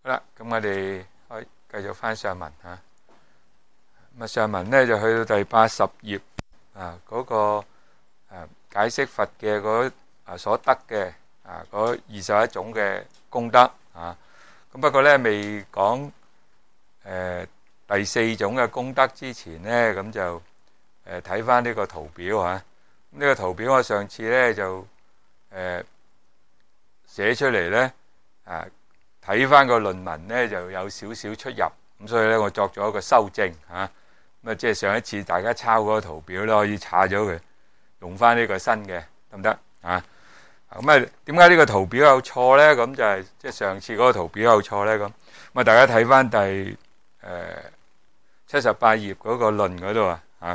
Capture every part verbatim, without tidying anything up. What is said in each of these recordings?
啦，咁我哋可以繼續翻上文嚇。咁啊，上文咧就去到第八十頁啊，嗰個誒解釋佛嘅嗰啊所得嘅啊嗰二十一種嘅功德啊。咁不過咧未講誒第四種嘅功德之前咧，咁就誒睇翻呢個圖表嚇。咁呢個圖表我上次咧就誒寫出嚟咧啊。睇翻個論文咧就有少少出入，咁所以咧我作咗一個修正嚇，咁啊即係上一次大家抄嗰個圖表咧可以查咗佢，用翻呢個新嘅得唔得啊？咁啊點解呢個圖表有錯咧？咁就係即係上次嗰個圖表有錯咧咁。咁啊大家睇翻第誒七十八頁嗰個論嗰度啊嚇，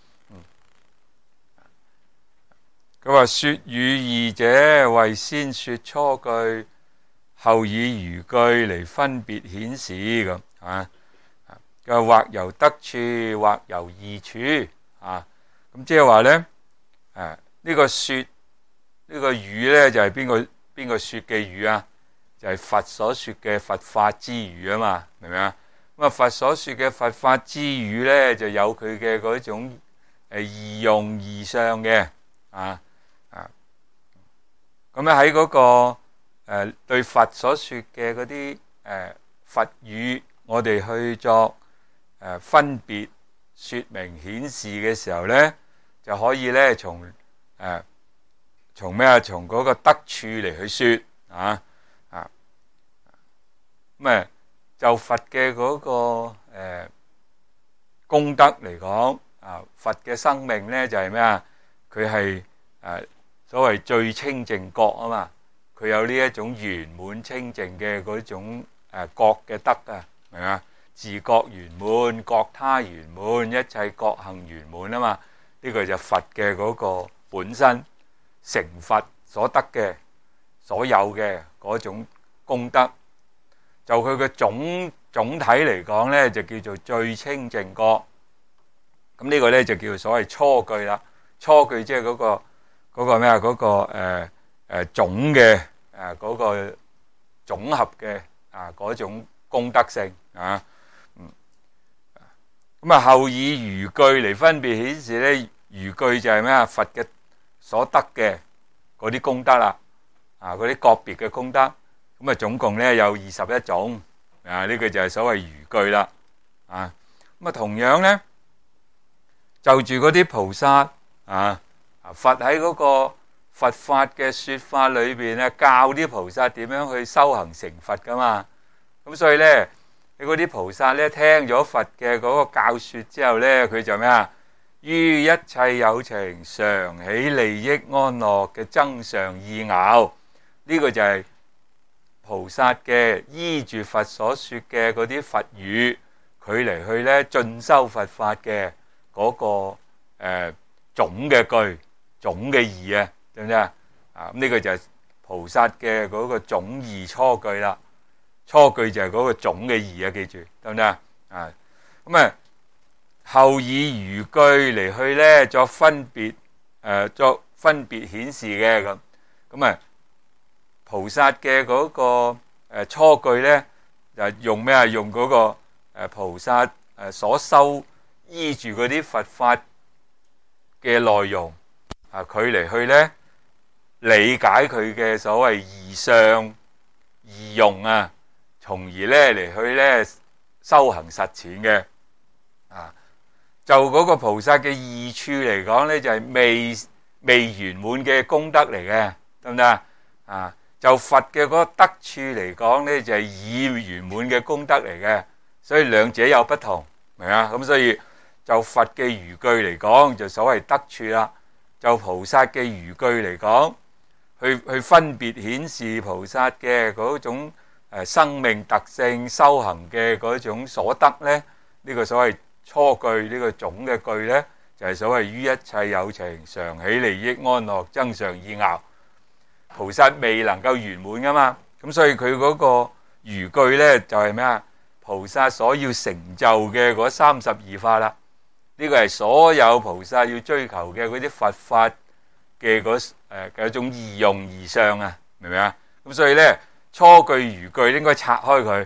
佢話説與義者為先説初句，後以餘句嚟分別顯示咁啊，佢話或由得處，或由異處啊。咁即係話咧，誒、啊、呢、這個説呢、這個語咧就係邊個邊個説嘅語啊？就係、是、佛所説嘅佛法之語啊嘛，明唔明啊？咁啊佛所説嘅佛法之語咧，就有佢嘅嗰種誒義用義相嘅啊啊。咁咧喺嗰個。誒、呃、對佛所說嘅嗰啲誒佛語，我哋去作誒、呃、分別説明顯示嘅時候咧，就可以咧從誒從咩啊？從嗰個得處嚟去説啊啊咁誒就佛嘅嗰、那個誒、呃、功德嚟講啊，佛嘅生命咧就係咩啊？佢係誒所謂最清淨覺啊嘛。佢有呢一種圓滿清淨嘅嗰種誒覺嘅德啊，明嘛？自覺圓滿，覺他圓滿，一切覺行圓滿啊嘛！呢、這個就佛嘅嗰個本身成佛所得嘅所有嘅嗰種功德，就佢嘅總總體嚟講咧，就叫做最清淨覺。咁呢個咧就叫做所謂初句啦。初句即係嗰個嗰個咩啊？嗰個誒。誒總嘅誒嗰個總合嘅啊嗰種功德性啊，嗯，咁啊後以餘句嚟分別顯示咧，餘句就係咩啊？佛嘅所得嘅嗰啲功德啦，啊嗰啲個別嘅功德，咁啊總共咧有二十一種啊，呢個就係所謂餘句啦，啊咁啊同樣咧就住嗰啲菩薩啊，佛喺嗰個佛法嘅説法裏邊咧，教啲菩薩點樣去修行成佛噶嘛。咁所以咧，你嗰啲菩薩咧聽咗佛嘅嗰個教説之後咧，佢就咩啊？於一切有情常起利益安樂嘅增上意樂，呢個就係菩薩嘅依住佛所説嘅嗰啲佛語，佢嚟去咧進修佛法嘅嗰個誒總嘅句、總嘅義啊！知唔知啊？啊咁呢個就係菩薩嘅嗰個總義初句啦。初句就係嗰個總嘅義啊，記住得唔得啊？啊咁啊，後以餘句嚟去咧作分別，誒、呃、作分別顯示嘅咁。咁啊，菩薩嘅嗰個誒初句咧就用咩啊？用嗰個誒菩薩誒所修依住嗰啲佛法嘅內容啊，佢嚟去咧。理解佢嘅所謂義相義用啊，從而咧嚟去咧修行實踐嘅啊，就嗰個菩薩嘅義處嚟講咧，就係未未圓滿嘅功德嚟嘅，得唔得啊？就佛嘅嗰個得處嚟講咧，就係已圓滿嘅功德嚟嘅，所以兩者有不同，明啊？咁所以就佛嘅餘句嚟講，就所謂得處啦；就菩薩嘅餘句嚟講。去去分別顯示菩薩嘅嗰種誒生命特性、修行嘅嗰種所得咧，呢、這個所謂初句呢、這個總嘅句咧，就係、是、所謂於一切有情常起利益安樂增上意樂。菩薩未能夠圓滿噶嘛，咁所以佢嗰個餘句咧就係咩啊？菩薩所要成就嘅嗰三十二法啦，呢、這個係所有菩薩要追求嘅嗰啲佛法嘅嗰誒嘅一種義用義相啊，明唔明啊？咁所以咧，初句餘句應該拆開佢，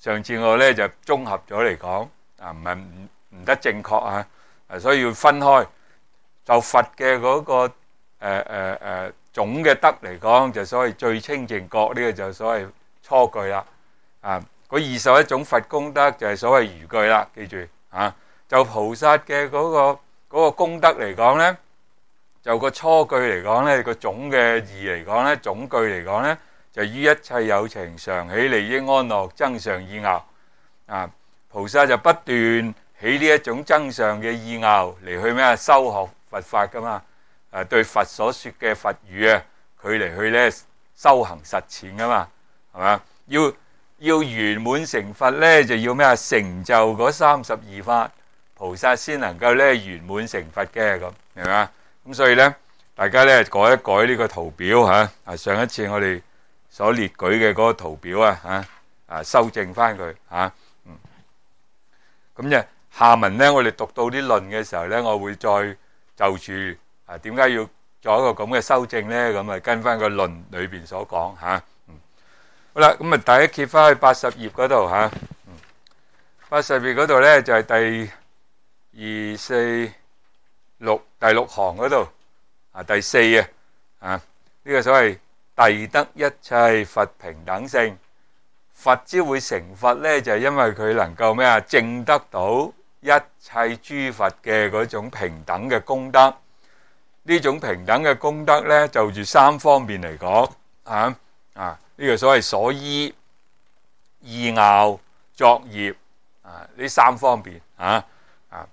上次我咧就綜合咗嚟講，啊唔係唔唔得正確啊，啊所以要分開。就佛嘅嗰個誒誒誒總嘅德嚟講，就所謂最清淨覺，呢個就所謂初具啦。啊，嗰二十一種佛功德就係所謂餘具啦，記住啊。就菩薩嘅嗰個嗰個功德嚟講咧，就個初具嚟講咧，個總嘅義嚟講咧，總句嚟講咧，就於一切有情常起利益安樂增上意樂。啊，菩薩就不斷起呢一種增上嘅意樂嚟去咩啊修學佛法噶嘛。誒對佛所說嘅佛語啊，佢嚟去咧修行實踐噶嘛，係嘛？要要圓滿成佛咧，就要咩啊？成就嗰三十二法，菩薩先能夠咧圓滿成佛嘅咁，明嘛？咁所以咧，大家咧改一改呢個圖表嚇。啊，上一次我哋所列舉嘅嗰個圖表啊嚇，啊修正翻佢嚇。嗯，咁就下文咧，我哋讀到啲論嘅時候咧，我會再就住。啊，點解要做一個咁嘅修正咧？咁啊，跟翻個論裏邊所講嚇。嗯，好啦，咁啊，大家揭翻去八十頁嗰度嚇。嗯，八十頁嗰度咧就係第二四六第六行嗰度啊，第四啊，啊呢個所謂諦得一切佛平等性，佛之會成佛咧，就係因為佢能夠咩啊，證得到一切諸佛嘅嗰種平等嘅功德。呢種平等嘅功德咧，就住三方面嚟講，啊啊呢個所謂所依、意樂、作業啊，呢三方面啊啊，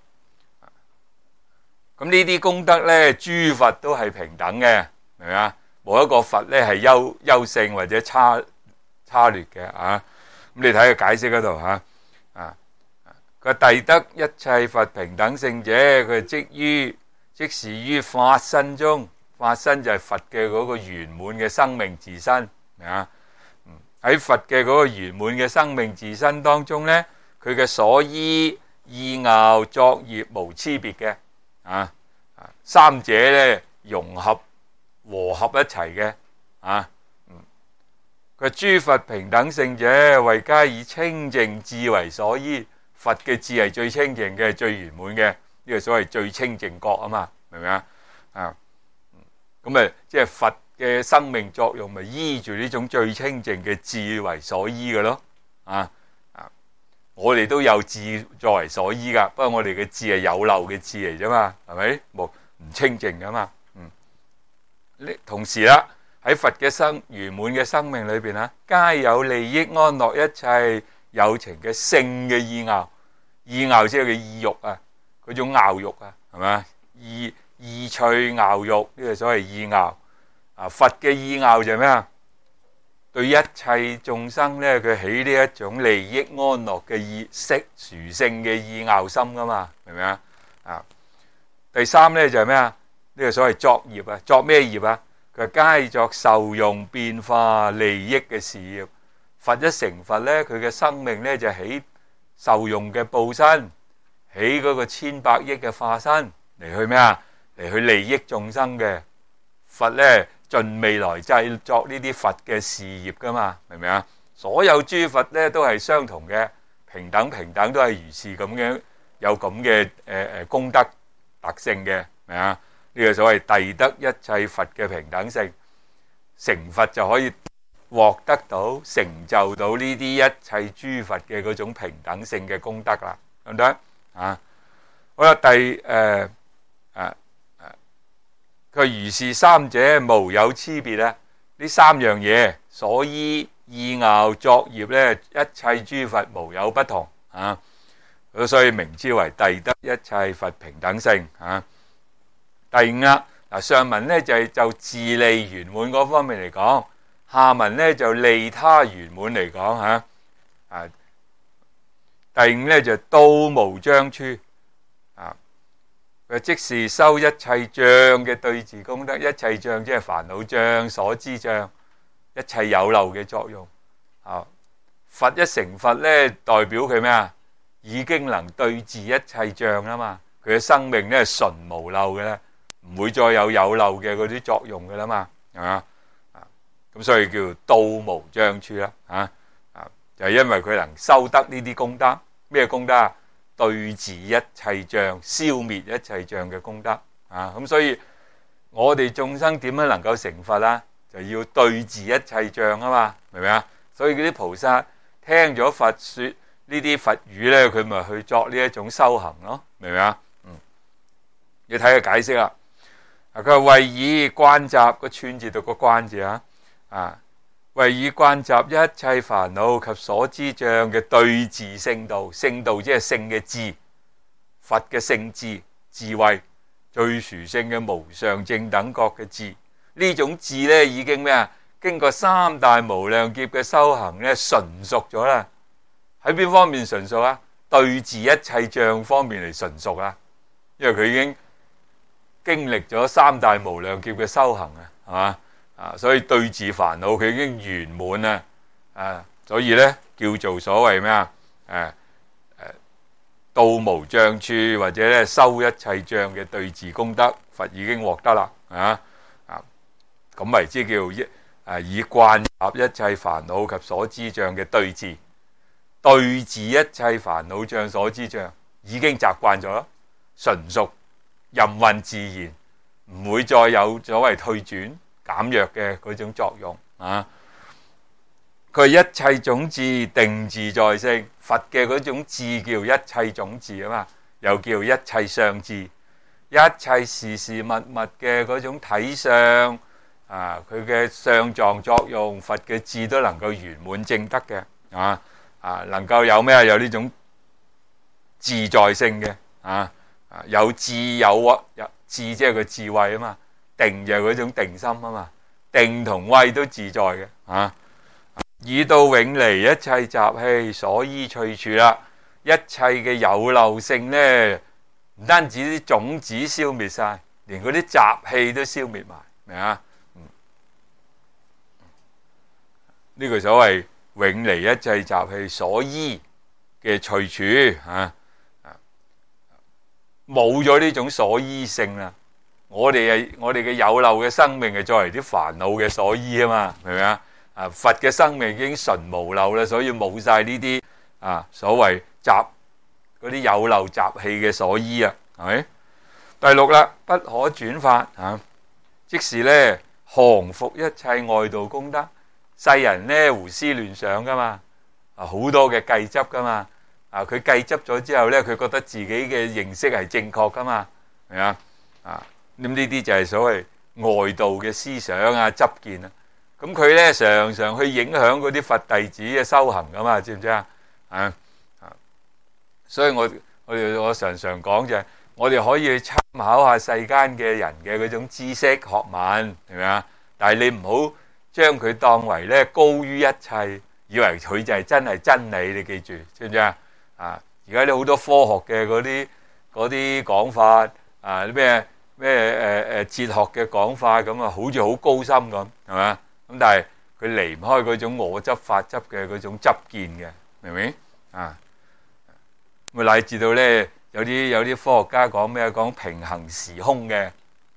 咁呢啲功德咧，諸佛都係平等嘅，明唔明啊？冇一個佛咧係優優勝或者差差劣嘅啊。咁你睇個解釋嗰度嚇啊，個諦得一切佛平等性者，佢即於。即是於法身中，法身就係佛嘅嗰個圓滿嘅生命自身，明啊？喺佛嘅嗰個圓滿嘅生命自身當中咧，佢嘅所依、意樂、作業無差別嘅，啊啊三者咧融合和合一齊嘅，啊嗯，佢諸佛平等性者，為皆以清淨智為所依，佛嘅智係最清淨嘅，最圓滿嘅。呢個所謂最清淨覺啊嘛，明唔明啊？啊，咁咪即係佛嘅生命作用，咪依住呢種最清淨嘅智為所依嘅咯。啊啊，我哋都有智作為所依噶，不過我哋嘅智係有漏嘅智嚟啫嘛，係咪？冇唔清淨噶嘛。嗯，呢同時啦，喺佛嘅生圓滿嘅生命裏邊啊，皆有利益安樂一切有情嘅性嘅意樂，意樂即係嘅意欲啊。嗰種樂欲啊，係咪？意意趣樂欲呢個所謂意樂啊，佛嘅意樂就係咩啊？對一切眾生咧，佢起呢一種利益安樂嘅意識殊勝嘅意樂心噶嘛，明唔明啊？啊，第三咧就係咩啊？呢個所謂作業啊，作咩業啊？佢皆作受用變化利益嘅事業。佛一成佛咧，佢嘅生命咧就起受用嘅報身。起嗰個千百億嘅化身嚟去咩啊？嚟去利益眾生嘅佛咧，盡未來製作呢啲佛嘅事業噶嘛，明唔明啊？所有諸佛咧都係相同嘅，平等平等都係如是咁樣，有咁嘅誒誒功德特性嘅，明啊？呢個所謂諦得一切佛嘅平等性，成佛就可以獲得到成就到呢啲一切諸佛嘅嗰種平等性嘅功德啦，得唔得？啊，好啦，第誒誒誒，佢如是三者無有差別啊！呢三樣嘢，所依、意樂、作業咧，一切諸佛無有不同啊！所以名之為諦得一切佛平等性啊。第五啦，嗱上文咧就係就自利圓滿嗰方面嚟講，下文咧就利他圓滿嚟講吓啊。第五咧就道無障處啊，佢即是修一切障嘅對治功德，一切障即係煩惱障、所知障，一切有漏嘅作用啊。佛一成佛咧，代表佢咩啊？已經能對治一切障啦嘛，佢嘅生命咧係純無漏嘅咧，唔會再有有漏嘅嗰啲作用嘅啦嘛，係嘛啊？咁所以叫道無障處啦，啊啊， 就係因為佢能修得呢啲功德。咩功德啊？對治一切障、消滅一切障嘅功德啊！咁所以我哋眾生點樣能夠成佛啊？就要對治一切障啊嘛，明唔明啊？所以嗰啲菩薩聽咗佛說呢啲佛語咧，佢咪去作呢一種修行咯，明唔明啊？嗯，你睇佢解釋啦。佢話為以關習，個串字讀個關字啊，啊，為以關習一切煩惱及所知障嘅對治聖道，聖道即係聖嘅智，佛嘅聖智智慧，最殊勝嘅無上正等覺嘅智，呢種智咧已經咩啊？經過三大無量劫嘅修行咧，純熟咗啦。喺邊方面純熟啊？對治一切障方面嚟純熟啊，因為佢已經經歷咗三大無量劫嘅修行啊，係嘛？啊，所以對治煩惱佢已經圓滿啦，啊，所以咧叫做所謂咩啊？誒誒，到無障處或者咧修一切障嘅對治功德，佛已經獲得啦，啊啊，咁為之叫一誒以關習一切煩惱及所知障嘅對治，對治一切煩惱障所知障，已經習慣咗，純熟，任運自然，唔會再有所謂退轉減弱嘅嗰種作用啊！佢一切種智定自在性，佛嘅嗰種智叫一切種智啊嘛，又叫一切相智，一切事事物物嘅嗰種體相啊，佢嘅相狀作用，佛嘅智都能夠圓滿正得嘅啊啊，能夠有咩啊？有呢種自在性嘅啊啊，有智有有智，即係個智慧啊嘛。定就係嗰種定心啊嘛，定同慧都自在嘅啊！以到永離一切習氣所依趣處啦，一切嘅有漏性咧，唔單止啲種子消滅晒，連嗰啲習氣都消滅埋，明啊？嗯，呢個所謂永離一切習氣所依嘅趣處啊，冇咗呢種所依性啦。我哋係我哋嘅有漏嘅生命係作為啲煩惱嘅所依啊嘛，明唔明啊？啊，佛嘅生命已經純無漏啦，所以冇晒呢啲啊所謂習嗰啲有漏習氣嘅所依啊，係咪？第六啦，不可轉法啊，即是咧降伏一切外道功德。世人咧胡思亂想噶嘛，啊好多嘅計執噶嘛，啊佢計執咗之後咧，佢覺得自己嘅認識係正確噶嘛，係咪啊？啊！咁呢啲就係所謂外道嘅思想啊、執見啊，咁佢咧常常去影響嗰啲佛弟子嘅修行噶嘛，知唔知啊？啊啊！所以我我哋我常常講就係，我哋可以去參考下世間嘅人嘅嗰種知識學問，係咪啊？但係你唔好將佢當為咧高於一切，以為佢就係真係真理，你記住，知唔知啊？啊！而家啲好多科學嘅嗰啲嗰啲講法啊，咩？咩誒誒哲學嘅講法咁啊，好似好高深咁，係嘛？咁但係佢離唔開嗰種我執法執嘅嗰種執見嘅，明唔明啊？咁乃至到咧，有啲有啲科學家講咩？講平行時空嘅，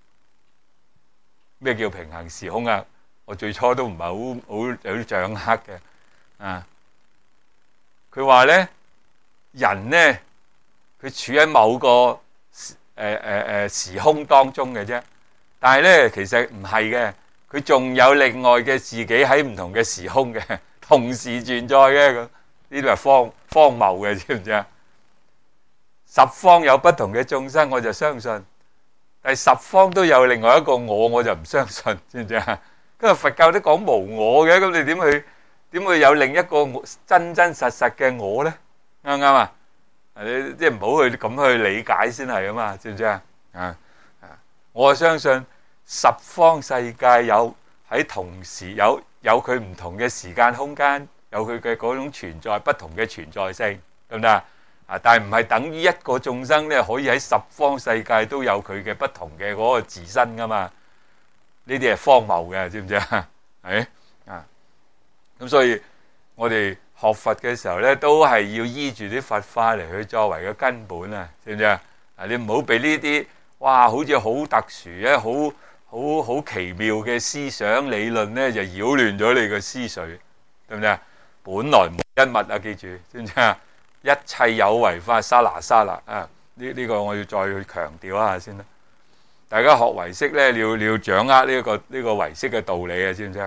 咩叫平行時空啊？我最初都唔係好好有啲掌握嘅啊。佢話咧，人咧，佢處喺某個誒誒誒時空當中嘅啫，但係咧其實唔係嘅，佢仲有另外嘅自己喺唔同嘅時空嘅，同時存在嘅，咁呢啲係荒荒謬嘅，知唔知啊？十方有不同嘅眾生，我就相信，但係十方都有另外一個我，我就唔相信，知唔知啊？因為佛教都講無我嘅，咁你點去點會有另一個真真實實嘅我咧？啱唔啱啊？你即係唔好去咁去理解先係啊嘛，知唔知啊？啊啊！我相信十方世界有喺同時有有佢唔同嘅時間空間，有佢嘅嗰種存在不同嘅存在性，得唔得啊？啊！但係唔係等於一個眾生咧可以喺十方世界都有佢嘅不同嘅嗰個自身噶嘛？呢啲係荒謬嘅，知唔知啊？係啊！咁所以我哋學佛嘅時候咧，都係要依住啲佛法嚟去作為個根本啊，知唔知啊？啊，你唔好俾呢啲哇，好似好特殊嘅、好好好奇妙嘅思想理論咧，就擾亂咗你個思緒，對唔對啊？本來冇一物啊，記住知唔知啊？一切有為法，沙拿沙拿啊！呢、呢、呢個我要再去強調一下先啦。大家學唯識咧，你要你要掌握呢、呢、一個呢、呢個唯識嘅道理啊，知唔知啊？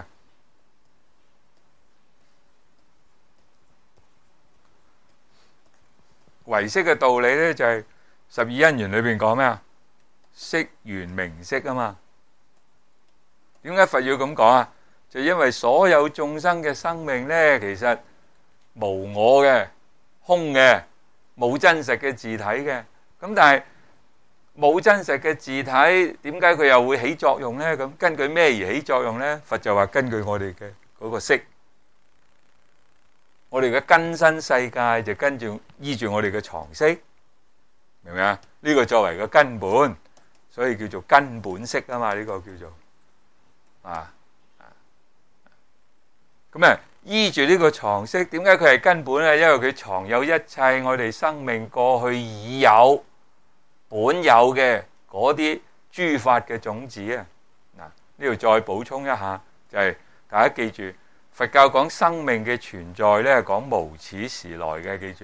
唯識嘅道理咧就係、是、十二因緣裏邊講咩啊？識緣名色啊嘛。點解佛要咁講啊？就因為所有眾生嘅生命咧，其實無我嘅、空嘅、冇真實嘅自體嘅。咁但係冇真實嘅自體，點解佢又會起作用咧？咁根據咩而起作用咧？佛就話根據我哋嘅嗰個識，我哋嘅根身世界就跟住依住我哋嘅常識，明唔明啊？呢個作為個根本，所以叫做根本識啊嘛。呢個叫做啊。咁啊，依住呢個常識，點解佢係根本咧？因為佢藏有一切我哋生命過去已有、本有嘅嗰啲諸法嘅種子啊！嗱，呢度再補充一下，就係大家記住，佛教講生命嘅存在咧，講無始時來嘅，記住，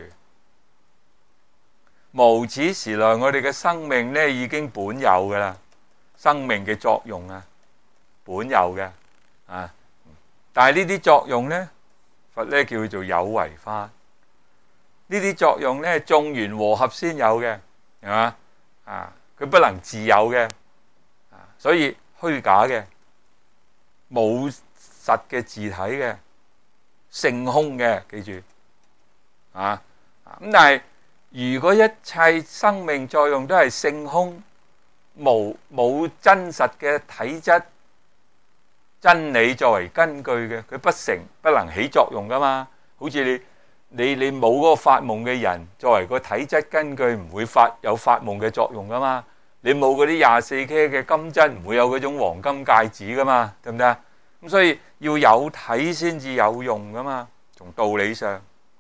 無始時來，我哋嘅生命咧已經本有噶啦，生命嘅作用啊，本有嘅啊。但係呢啲作用咧，佛咧叫做有為法。呢啲作用咧，眾緣和合先有嘅，係嘛？啊，佢不能自有嘅，啊，所以虛假嘅，冇實嘅自體嘅，性空嘅，記住，啊，咁但係如果一切生命作用都係性空，冇冇真實嘅體質。真理作為根據嘅，佢不成不能起作用噶嘛。好似你你你冇嗰個發夢嘅人，作為個體質根據，唔會發有發夢嘅作用噶嘛。你冇嗰啲廿四 K 嘅金質，唔會有嗰種黃金戒指噶嘛，對唔對啊？咁所以要有體先至有用噶嘛，從道理上。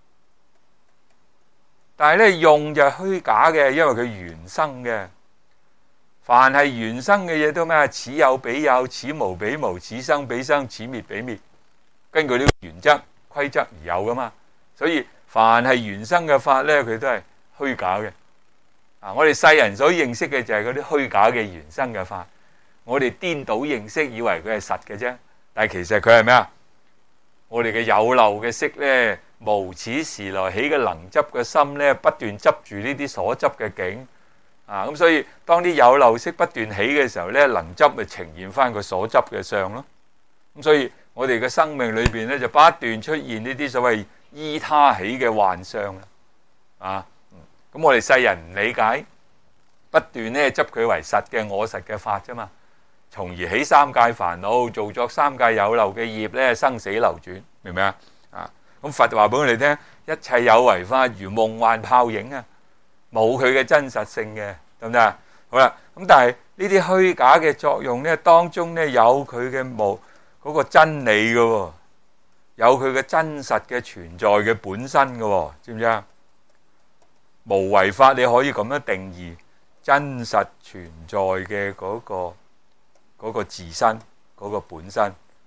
但係咧，用就係虛假嘅，因為佢原生嘅。凡係原生嘅嘢都咩啊？此有彼有，此無彼無，此生彼生，此滅彼滅。根據呢個原則規則而有噶嘛。所以凡係原生嘅法咧，佢都係虛假嘅。啊，我哋世人所認識嘅就係嗰啲虛假嘅原生嘅法。我哋顛倒認識，以為佢係實嘅啫。但係其實佢係咩啊？我哋嘅有漏嘅識咧，無始時來起嘅能執嘅心咧，不斷執住呢啲所執嘅境。啊，咁所以當啲有漏識不斷起嘅時候咧，能執咪呈現翻個所執嘅相咯。咁所以我哋嘅生命裏邊咧，就不斷出現呢啲所謂依他起嘅幻相啊。咁我哋世人唔理解，不斷咧執佢為實嘅我實嘅法啫嘛，從而起三界煩惱，造作三界有漏嘅業咧，生死流轉，明唔明啊？啊，咁佛就話俾我哋聽，一切有為法如夢幻泡影啊，冇佢嘅真實性嘅，得唔得啊？好啦，咁但係呢啲虛假嘅作用咧，當中咧有佢嘅無嗰個真理嘅喎，有佢嘅真實嘅存在嘅本身嘅喎，知唔知啊？無為法你可以咁樣定義，真實存在嘅嗰個嗰個自身嗰個本身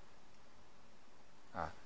啊，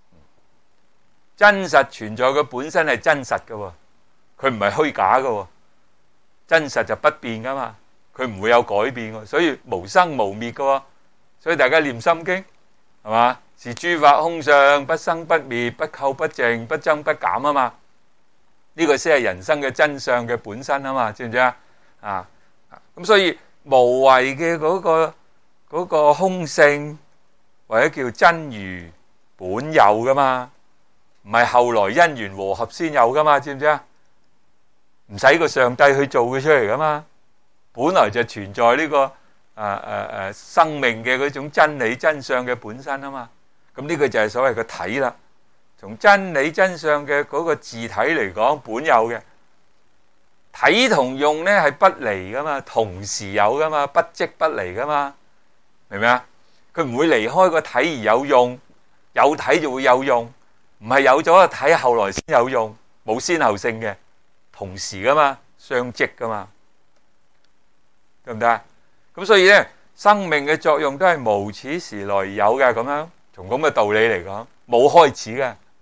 真實存在嘅本身係真實嘅喎。佢唔係虛假嘅，真實就不變噶嘛，佢唔會有改變嘅，所以無生無滅嘅。所以大家念心經係嘛？是諸法空相，不生不滅，不垢不淨，不增不減啊嘛。呢個先係人生嘅真相嘅本身啊嘛，知唔知啊？啊，咁所以無為嘅嗰個嗰個空性，或者叫真如本有噶嘛，唔係後來因緣和合先有噶嘛，知唔知啊？唔使個上帝去做佢出嚟噶嘛，本來就存在呢、這個誒誒誒生命嘅嗰種真理真相嘅本身啊嘛，咁呢個就係所謂嘅體啦。從真理真相嘅嗰個自體嚟講，本有嘅體同用咧係不離噶嘛，同時有噶嘛，不即不離噶嘛，明唔明啊？佢唔會離開個體而有用，有體就會有用，唔係有咗個體後來先有用，冇先後性嘅。同時噶嘛，相即噶嘛，得唔得啊？咁所以咧，生命嘅作用都係無始時來有嘅，咁樣從咁嘅道理嚟講，冇開始嘅，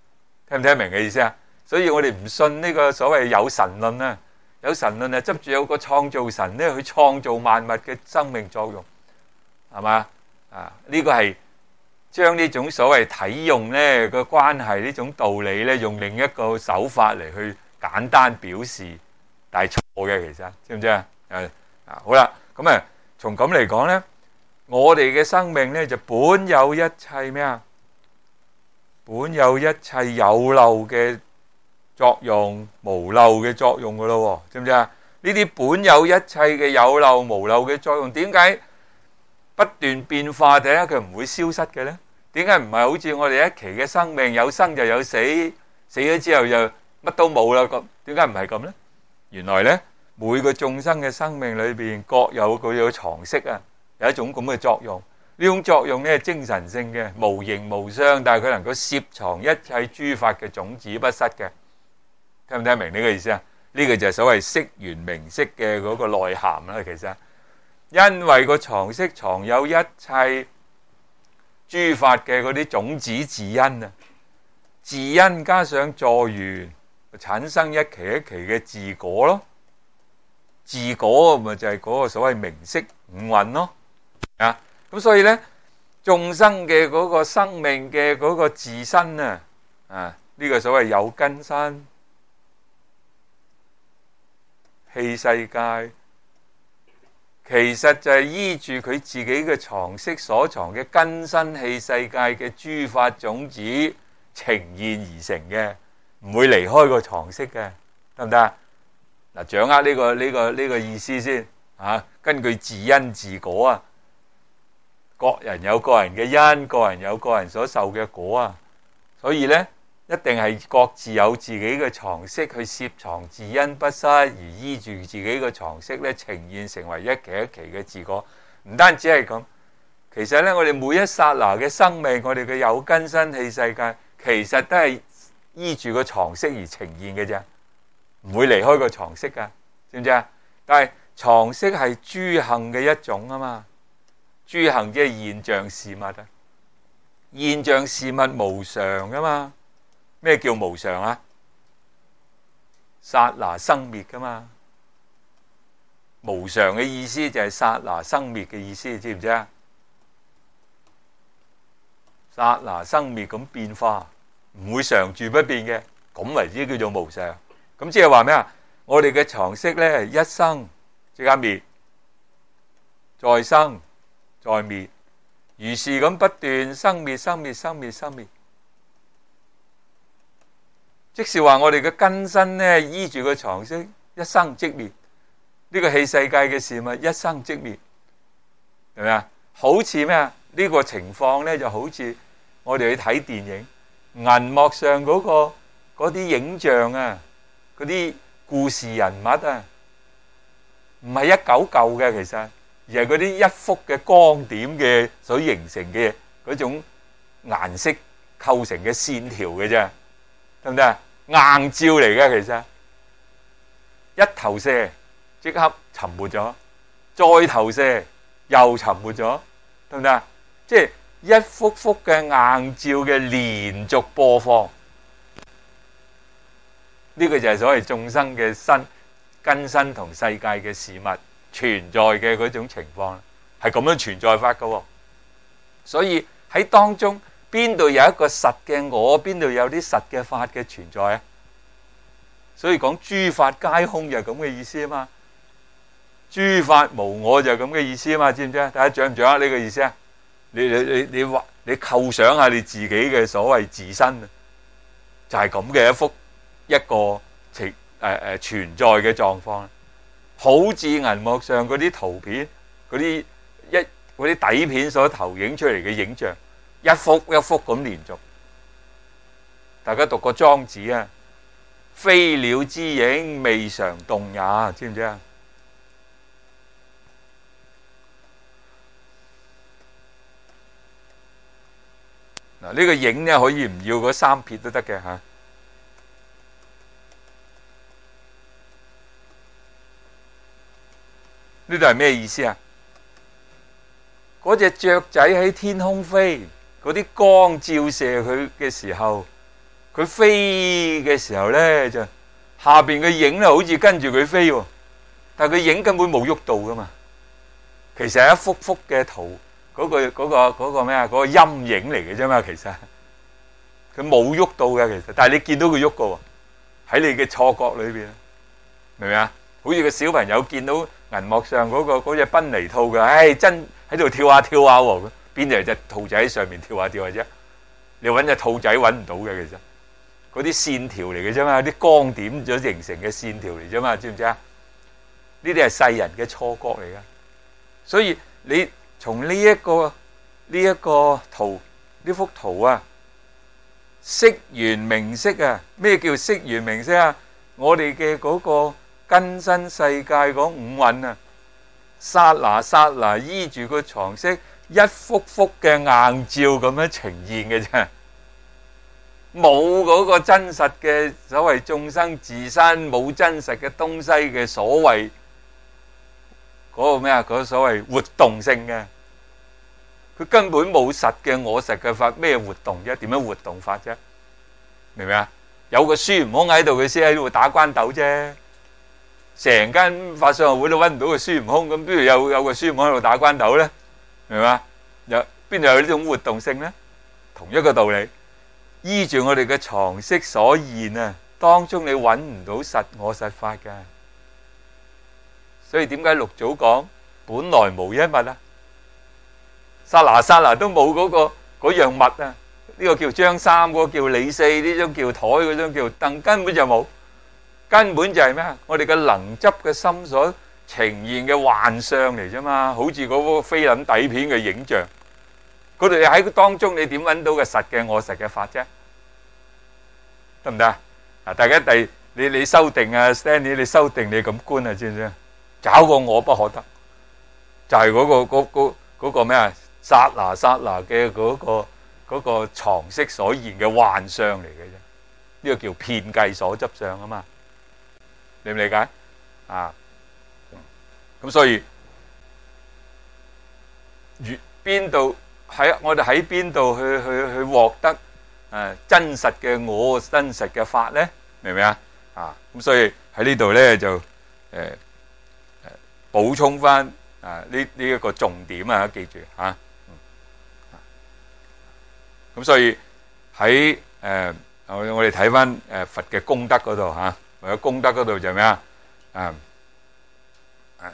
聽唔聽明嘅意思啊？所以我哋唔信呢個所謂有神論啊，有神論啊，執住有個創造神咧去創造萬物嘅生命作用，係嘛？啊，呢個係將呢種所謂體用咧個關係呢種道理咧，用另一個手法嚟去簡單表示，但係錯嘅其實，知唔知啊？誒啊，好啦，咁啊，從咁嚟講咧，我哋嘅生命咧就本有一切咩啊？本有一切有漏嘅作用，無漏嘅作用噶咯，知唔知啊？呢啲本有一切嘅有漏無漏嘅作用，點解不斷變化？點解佢唔會消失嘅咧？點解唔係好似我哋一期嘅生命有生就有死，死咗之後就乜都冇啦？咁點解唔係咁咧？原來咧，每個眾生嘅生命裏邊各有佢嘅藏識啊，有一種咁嘅作用。呢種作用咧係精神性嘅，無形無相，但係佢能夠攝藏一切諸法嘅種子不失嘅。聽唔聽明呢個意思啊？呢個就係所謂識緣名色嘅嗰個內涵啦。其實因為個藏識藏有一切諸法嘅嗰啲種子自因啊，自因加上助緣，產生一期一期嘅自果咯。自果咪就係嗰個所謂名色五蘊咯。啊，咁所以咧，眾生嘅嗰個生命嘅嗰個自身啊，啊呢個所謂有根身器世界，其實就係依住佢自己嘅藏識所藏嘅根身器世界嘅諸法種子呈現而成嘅，唔會離開個藏識嘅，得唔得啊？嗱，掌握呢個呢個呢個意思先啊，根據自因自果啊。各人有各人嘅因，個人有個人所受嘅果啊，所以咧一定係各自有自己嘅藏識去攝藏自因不失，而依住自己嘅藏識咧呈現成為一期一期嘅自果。唔單止係咁，其實咧我哋每一剎那嘅生命，我哋嘅有根身器世界，其實都係依住個藏識而呈現嘅啫，唔會離開個藏識噶，知唔知啊？但係藏識係諸行嘅一種啊嘛。諸行即係現象事物啊，現象事物無常噶嘛。咩叫無常啊？剎那生滅噶嘛。無常嘅意思就係剎那生滅嘅意思，知唔知啊？剎那生滅咁變化，唔會常住不變嘅，咁為之叫做無常。咁即係話咩啊？我哋嘅藏識咧，一生即刻滅，再生。再滅，如是咁不斷生滅、生滅、生滅、生滅。即是話我哋嘅根身咧，依住個藏識，一生即滅。呢個器世界嘅事物，一生即滅，係咪啊？好似咩啊？呢個情況咧，就好似我哋去睇電影，銀幕上嗰個嗰啲影像啊，嗰啲故事人物啊，唔係一嚿嚿嘅，其實。而係嗰啲一幅嘅光點嘅所形成嘅嗰種顏色構成嘅線條嘅啫，得唔得啊？硬照嚟嘅，其實一投射即刻沉沒咗，再投射又沉沒咗，得唔得啊？即係一幅幅嘅硬照嘅連續播放，呢個就係所謂眾生嘅身根身同世界嘅事物存在嘅嗰種情況，係咁樣存在法㗎。所以喺當中邊度有一個實嘅我，邊度有啲實嘅法嘅存在啊？所以講諸法皆空就係咁嘅意思啊嘛，諸法無我就係咁嘅意思啊嘛，知唔知啊？大家掌唔掌握呢個意思啊？你你你你話你構想下你自己嘅所謂自身啊，就係咁嘅一幅一個情誒誒存在嘅狀況。好似銀幕上嗰啲圖片，嗰啲一嗰啲底片所投影出嚟嘅影像，一幅一幅咁連續。大家讀過莊子啊，飛鳥之影未嘗動也，知唔知啊？嗱，呢個影咧可以唔要嗰三撇都得嘅吓。呢度係咩意思啊？嗰隻雀仔喺天空飛，嗰啲光照射佢嘅時候， 佢飛嘅時候咧，就下邊嘅影咧好似跟住佢飛，但係佢影根本冇喐到噶嘛。其實係一幅幅嘅圖，嗰個嗰個嗰個咩啊？嗰個陰影嚟嘅啫嘛。其實佢冇喐到嘅，其實，但係你見到佢喐過喺你嘅錯覺裏邊，明唔明啊？好似個小朋友見到銀幕上嗰個嗰隻賓尼兔嘅，唉，真喺度跳下跳下喎，邊度有隻兔仔喺上面跳下跳下啫？你揾隻兔仔揾唔到嘅，其實嗰啲線條嚟嘅啫嘛，啲光點咗形成嘅線條嚟啫嘛，知唔知啊？呢啲係世人嘅錯覺嚟噶。所以你從呢一個呢一個圖呢幅圖啊，識圓明識啊，咩叫識圓明識啊？我哋嘅嗰個根身世界嗰五蘊啊，剎那剎那依住個常識，一幅幅嘅硬照咁樣呈現嘅啫，冇嗰個真實嘅所謂眾生自身，冇真實嘅東西嘅所謂。嗰個咩啊？嗰個所謂活動性嘅，佢根本冇實嘅我實嘅法，咩活動啫？點樣活動法啫？明唔明啊？有個孫悟空喺度，佢先喺度打關鬥啫。成間法相學會都揾唔到個孫悟空，咁邊度有有個孫悟空喺度打關鬥咧？明唔明啊？有邊度有呢種活動性咧？同一個道理，依住我哋嘅常識所現啊，當中你揾唔到實我實法㗎。所以點解六祖講本來無一物啊？剎那剎那都冇嗰個嗰樣物啊！呢個叫張三，嗰個叫李四，呢種叫台，嗰種叫凳，根本就冇，根本就係咩啊？我哋嘅能執嘅心所呈現嘅幻象嚟啫嘛，好似嗰個菲林底片嘅影像，嗰度喺當中你點揾到個實嘅我實嘅法啫？得唔得啊？嗱，大家第你你修定啊 ，Stanley 你修定你咁觀啊，知唔知啊？找個我不可得，就係嗰個嗰嗰嗰個咩啊？剎那剎那嘅嗰個嗰個常識所現嘅幻象嚟嘅啫，呢個叫遍計所執相啊嘛，理唔理解啊？咁所以越邊度喺我哋喺邊度去去去獲得誒真實嘅我真實嘅法咧？明唔明啊？啊咁所以喺呢度咧就誒。補充翻啊！呢呢一個重點啊，記住嚇。咁所以喺誒我我哋睇翻誒佛嘅功德嗰度嚇，或者功德嗰度就係咩啊？啊誒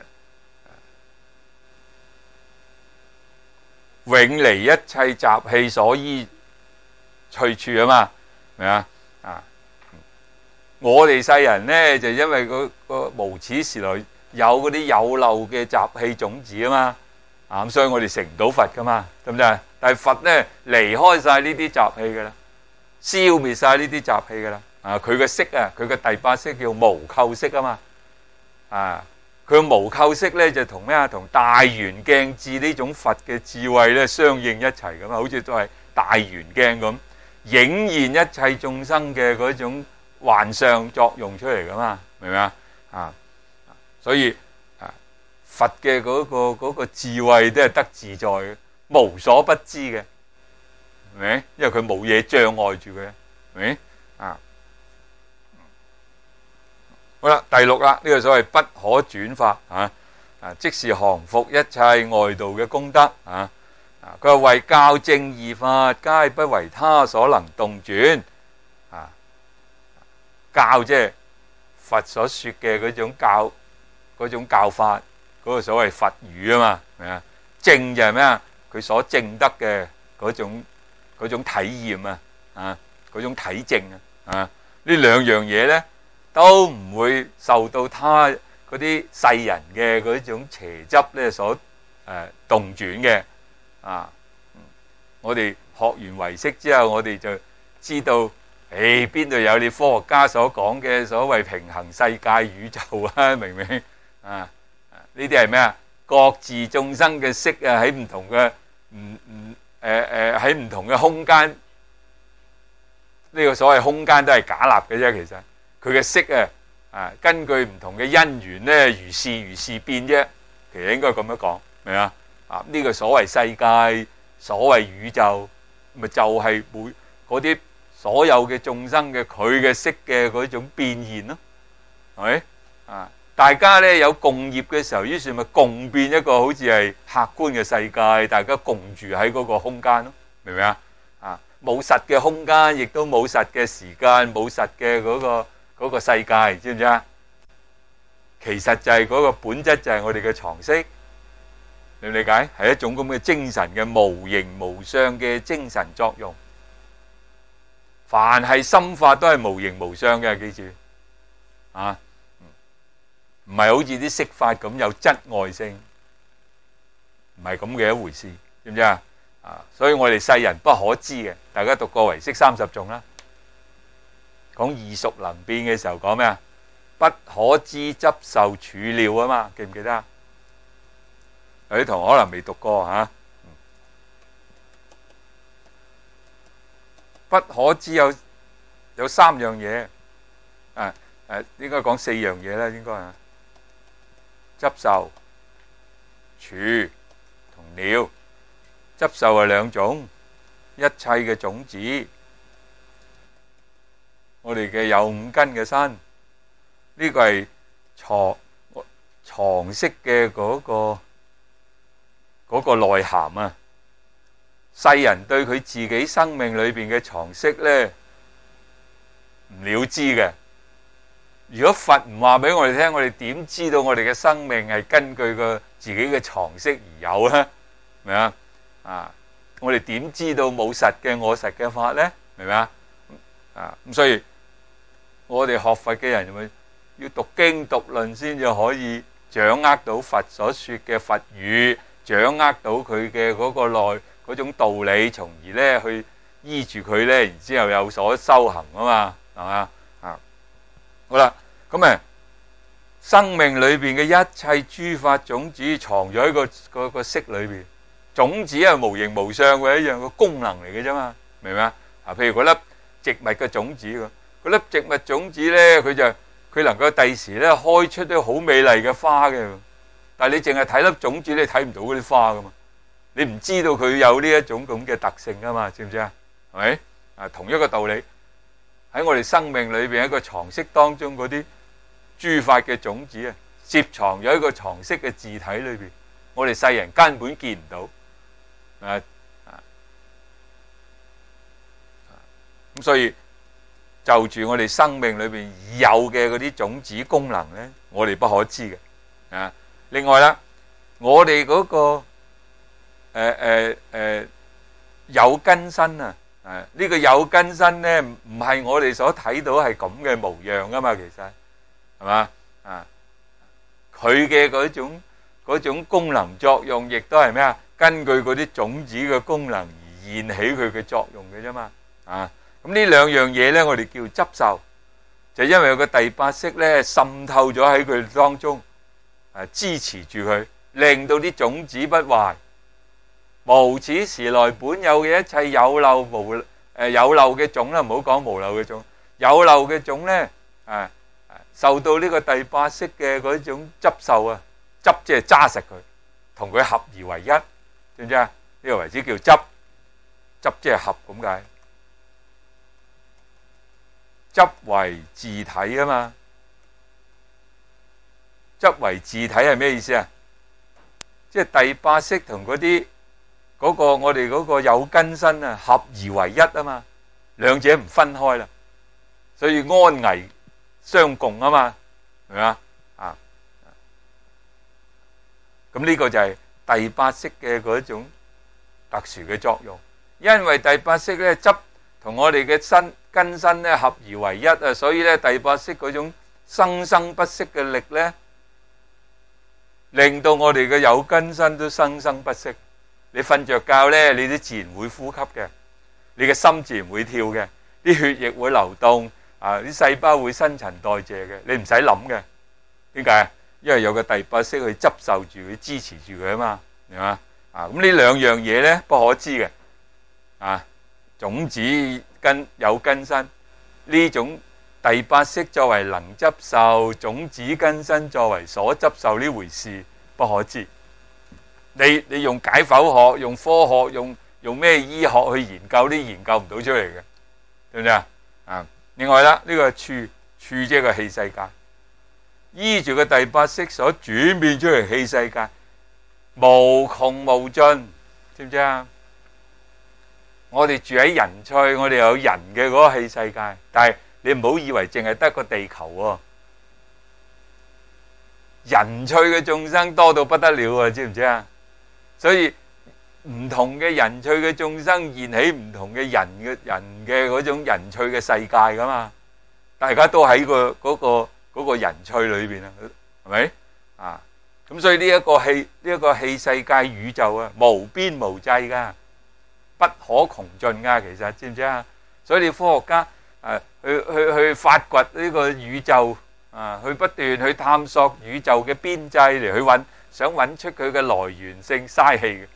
永離一切習氣所依去處啊嘛，明啊？啊！我哋世人咧就因為個個無始時來。有嗰啲有漏嘅習氣種子啊嘛，啊咁所以我哋成唔到佛噶嘛，得唔得啊？但係佛咧離開晒呢啲習氣噶啦，消滅晒呢啲習氣噶啦，啊佢嘅色啊，佢嘅第八識叫無垢色啊嘛，啊佢嘅無垢色咧就同咩啊？同大圓鏡智呢種佛嘅智慧咧相應一齊噶嘛，好似都係大圓鏡咁，影現一切眾生嘅嗰種幻象作用出嚟噶嘛，明唔明啊？啊！所以啊，佛嘅嗰個嗰個智慧都係得自在嘅，無所不知嘅，係咪？因為佢冇嘢障礙住佢，係咪？啊，好啦，第六啦，呢個所謂不可轉法啊，啊，即是降伏一切外道嘅功德啊，啊，佢話為教正義法，皆不為他所能動轉啊，教即係佛所說嘅嗰種教。嗰種教法，嗰、那個所謂佛語啊嘛，係咪啊？證就係咩啊？佢所證得嘅嗰種嗰種體驗啊，啊，嗰種體證啊，啊，呢兩樣嘢咧都唔會受到他嗰啲世人嘅嗰種邪執咧所誒、呃、動轉嘅啊。我哋學完唯識之後，我哋就知道，誒邊度有你科學家所講嘅所謂平衡世界宇宙啊？明唔明？啊！呢啲係咩啊？各自眾生嘅識啊，喺唔同嘅唔唔誒誒喺唔同嘅空間，呢個所謂空間都係假立嘅啫。其實佢嘅識啊，啊根據唔同嘅因緣咧，如是如是變啫。其實應該咁樣講，明啊？啊呢個所謂世界，所謂宇宙，咪就係每嗰啲所有嘅眾生嘅佢嘅識嘅嗰種變現咯，係咪啊？大家咧有共業嘅時候，於是咪共變一個好似係客觀嘅世界，大家共住喺嗰個空間咯，明唔明啊？啊，冇實嘅空間，亦都冇實嘅時間，冇實嘅嗰個嗰個世界，知唔知啊？其實就係嗰個本質，就係我哋嘅常識，你理解？係一種咁嘅精神嘅無形無相嘅精神作用。凡係心法都係無形無相嘅，記住啊，唔係好似啲色法咁有質外性，唔係咁嘅一回事，知唔知啊？啊，所以我哋世人不可知嘅，大家讀過唯識三十頌啦，講異熟能變嘅時候講咩啊？不可知執受處料啊嘛，記唔記得啊？有啲同學可能未讀過吓。不可知有有三樣嘢，啊誒，應該講四樣嘢啦，應該啊，執受、處同料。執受係兩種，一切嘅種子，我哋嘅有五根嘅身，呢個係常常識嘅嗰個嗰個內涵啊。世人對佢自己生命裏邊嘅常識咧唔了知嘅。如果佛唔話俾我哋聽，我哋點知道我哋嘅生命係根據個自己嘅常識而有咧？明啊？啊，我哋點知道冇實嘅我實嘅法咧？明唔明啊？啊，咁所以我哋學佛嘅人咪要讀經讀論先至可以掌握到佛所說嘅佛語，掌握到佢嘅嗰個內嗰種道理，從而咧去依住佢咧，然之後有所修行啊嘛，係嘛啊？好啦，咁誒，生命裏邊嘅一切諸法種子藏咗喺個個個色裏邊，種子係無形無相嘅一樣個功能嚟嘅啫嘛，明唔明啊？啊，譬如嗰粒植物嘅種子㗎，嗰粒植物種子咧，佢就佢能夠第時咧開出啲好美麗嘅花嘅，但係你淨係睇粒種子，你睇唔到嗰啲花噶嘛。你唔知道佢有呢一種咁嘅特性啊嘛，知唔知啊？係咪啊？同一個道理喺我哋生命裏邊一個常識當中嗰啲諸法嘅種子啊，攝藏咗一個常識嘅自體裏邊，我哋世人根本見唔到啊啊！咁所以就住我哋生命裏邊有嘅嗰啲種子功能咧，我哋不可知嘅啊。另外啦，我哋嗰個誒誒誒有根身啊！誒呢個有根身咧，唔係我哋所睇到係咁嘅模樣噶嘛，其實係嘛啊？佢嘅嗰種嗰種功能作用，亦都係咩啊？根據嗰啲種子嘅功能而現起佢嘅作用嘅啫嘛啊！咁呢兩樣嘢咧，我哋叫執受，就因為有個第八識咧滲透咗喺佢當中，誒支持住佢，令到啲種子不壞。無始時來本有嘅一切有漏無誒有漏嘅種啦，唔好講無漏嘅種，有漏嘅種咧，誒受到呢個第八識嘅嗰種執受啊，執即係揸實佢，同佢合而為一，知唔知啊？呢個為之叫執，執即係合咁解，執為自體啊嘛，執為自體係咩意思啊？即係第八識同嗰啲。嗰個我哋嗰個有根身啊，合而為一啊嘛，兩者唔分開啦，所以安危相共啊嘛，係咪啊？啊，咁呢個就係第八識嘅嗰種特殊嘅作用，因為第八識咧執同我哋嘅身根身咧合而為一啊，所以咧第八識嗰種生生不息嘅力咧，令到我哋嘅有根身都生生不息。你瞓着覺咧，你都自然會呼吸嘅，你嘅心自然會跳嘅，啲血液會流動，啊，啲細胞會新陳代謝嘅，你唔使諗嘅。點解？因為有個第八識去執受住佢，支持住佢啊嘛，係嘛？啊，咁呢兩樣嘢咧不可知嘅，啊，種子根有根身呢種第八識作為能執受，種子根身作為所執受呢回事不可知。你你用解剖學、用科學、用用咩醫學去研究，啲研究唔到出嚟嘅， 對唔對啊？啊，另外啦，呢、這個處處即係個器世界，依住個第八識所轉變出嚟器世界，無窮無盡，知唔知啊？我哋住喺人趣，我哋有人嘅嗰個器世界，但係你唔好以為淨係得個地球喎，人趣嘅眾生多到不得了啊！知唔知啊？所以唔同嘅人趣嘅眾生現起唔同嘅人嘅人嘅嗰種人趣嘅世界噶嘛，大家都喺個嗰個嗰個人趣裏邊啊，係咪啊？咁所以呢一個器呢一個器世界宇宙啊，無邊無際噶，不可窮盡噶，其實知唔知啊？所以你科學家誒去去去發掘呢個宇宙啊，去不斷去探索宇宙嘅邊際嚟去揾，想揾出佢嘅來源性，嘥氣嘅，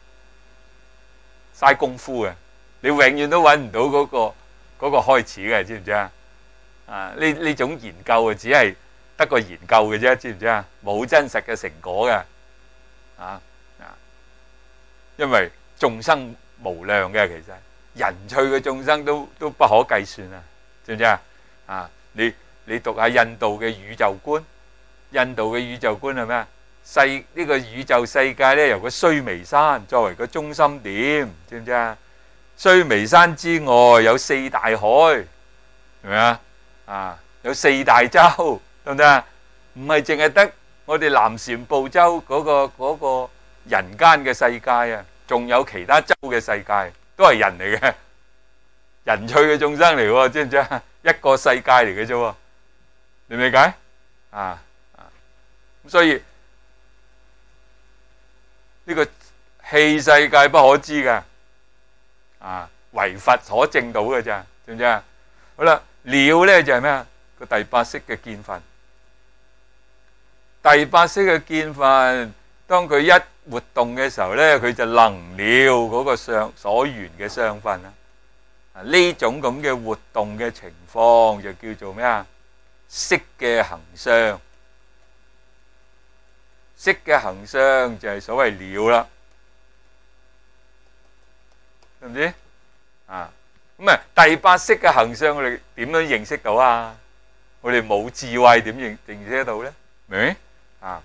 嘥功夫嘅，你永遠都揾唔到嗰個嗰個開始嘅，知唔知啊？啊，呢呢種研究啊，只係得個研究嘅啫，知唔知啊？冇真實嘅成果嘅，啊啊，因為眾生無量嘅，其實人趣嘅眾生都都不可計算啊，知唔知啊？啊，你你讀下印度嘅宇宙觀，印度嘅宇宙觀係咩啊？世呢個宇宙世界咧，由個須彌山作為個中心點，知唔知啊？須彌山之外有四大海，係咪啊？啊，有四大洲，得唔得啊？唔係淨係得我哋南贍部洲嗰個嗰個人間嘅世界啊，仲有其他洲嘅世界，都係人嚟嘅，人趣嘅眾生嚟喎，知唔知啊？一個世界嚟嘅啫，你明唔理解？啊啊，咁所以呢個器世界不可知㗎，啊，唯佛可證到嘅咋，知唔知啊？好啦，了咧就係咩啊？個第八識嘅見分，第八識嘅見分，當佢一活動嘅時候咧，佢就能了嗰個相所緣嘅相分啦。啊，呢種咁嘅活動嘅情況就叫做咩啊？識嘅行相，識嘅行相就係所謂了啦，知唔知啊？咁啊，第八識嘅行相，我哋點樣認識到啊？我哋冇智慧點認認識得到咧？明唔明啊？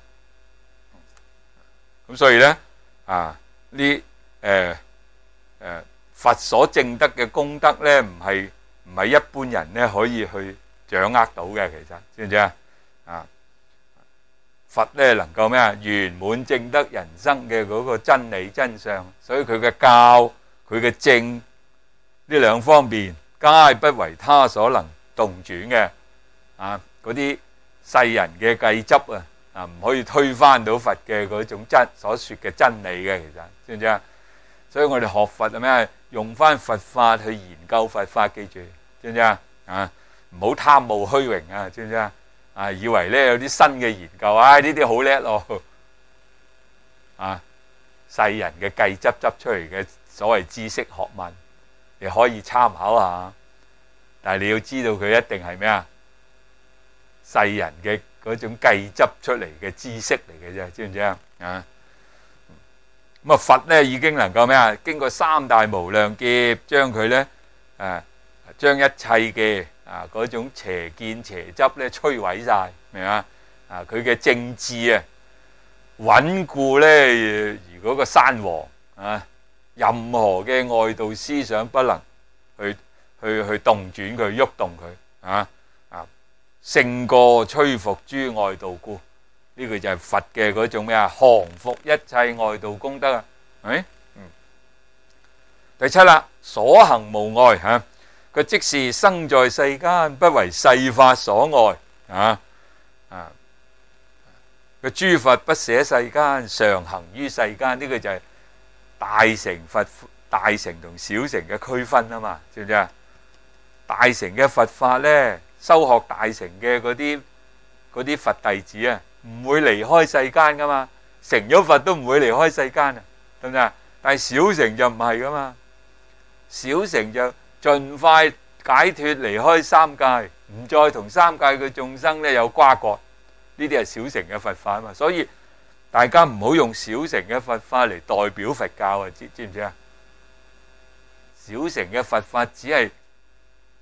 咁所以咧啊，呢誒誒佛所證得嘅功德咧，唔係唔係一般人咧可以去掌握到嘅，其實知唔知啊？啊，佛咧能夠咩啊？圓滿證得人生嘅嗰個真理真相，所以佢嘅教佢嘅證呢兩方面，皆不為他所能動轉嘅。啊，嗰啲世人嘅計執啊，啊唔可以推翻到佛嘅嗰種真所說嘅真理嘅，其實知唔知啊？所以我哋學佛係咩？用翻佛法去研究佛法，記住知唔知啊？啊，唔好貪慕虛榮啊，知唔知啊？啊，以為咧有啲新嘅研究，唉呢啲好叻咯，啊，世人嘅計執執出嚟嘅所謂知識學問，你可以參考下，但係你要知道佢一定係咩啊？世人嘅嗰種計執出嚟嘅知識嚟嘅啫，知唔知啊？啊，咁啊佛咧已經能夠咩啊？經過三大無量劫，將佢咧誒，將一切嘅啊嗰種邪見邪執咧摧毀晒，明嘛？啊，佢嘅政治啊穩固咧，如嗰個山王啊，任何嘅外道思想不能去去去動轉佢，喐動佢啊！勝過摧伏諸外道故，呢個就係佛嘅嗰種咩啊？降伏一切外道功德啊！係，嗯。第七啦，所行無礙吓，佢即是生在世間，不為世法所礙啊啊！佢諸佛不捨世間，常行於世間，呢個就係大乘佛大乘同小乘嘅區分啊嘛，知唔知啊？大乘嘅佛法咧。修學大乘嘅嗰啲嗰啲佛弟子啊，唔會離開世間噶嘛，成咗佛都唔會離開世間啊，得唔得啊？但係小乘就唔係噶嘛，小乘就盡快解脫離開三界，唔再同三界嘅眾生咧有瓜葛，呢啲係小乘嘅佛法啊嘛，所以大家唔好用小乘嘅佛法嚟代表佛教啊，知知唔知啊？小乘嘅佛法只係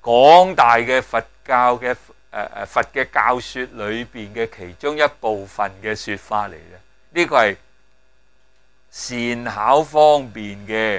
廣大嘅佛教嘅誒誒佛嘅教說裏邊嘅其中一部分嘅說法嚟嘅。呢個係善巧方便嘅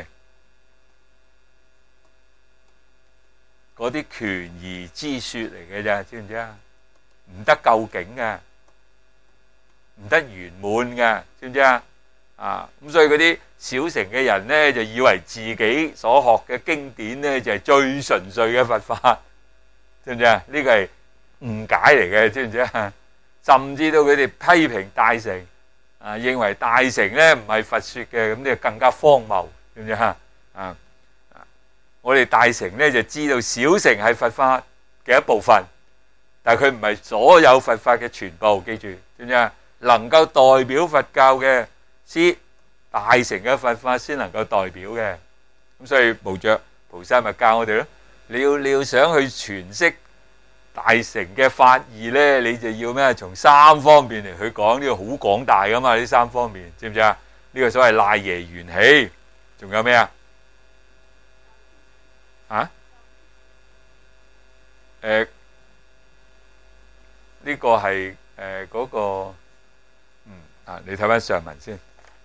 嗰啲權宜之說嚟嘅啫，知唔知啊？唔得究竟嘅，唔得圓滿嘅，知唔知啊？啊，咁所以嗰啲小乘嘅人咧，就以為自己所學嘅經典咧就係最純粹嘅佛法，知唔知啊？呢個係誤解嚟嘅，知唔知啊？甚至到佢哋批評大乘啊，認為大乘咧唔係佛說嘅，咁呢更加荒謬，知唔知啊？啊，我哋大乘咧就知道小乘係佛法嘅一部分，但係佢唔係所有佛法嘅全部，記住，知唔知啊？能夠代表佛教嘅先大乘嘅佛法先能夠代表嘅，咁所以無著菩薩咪教我哋咯。你要你要想去詮釋大乘嘅法義咧，你就要咩？從三方面嚟去講，呢個好廣大噶嘛，呢三方面知唔知啊？呢個所謂賴耶緣起，仲有咩啊？啊？誒，呢個係誒嗰個，嗯啊，你睇翻上文先。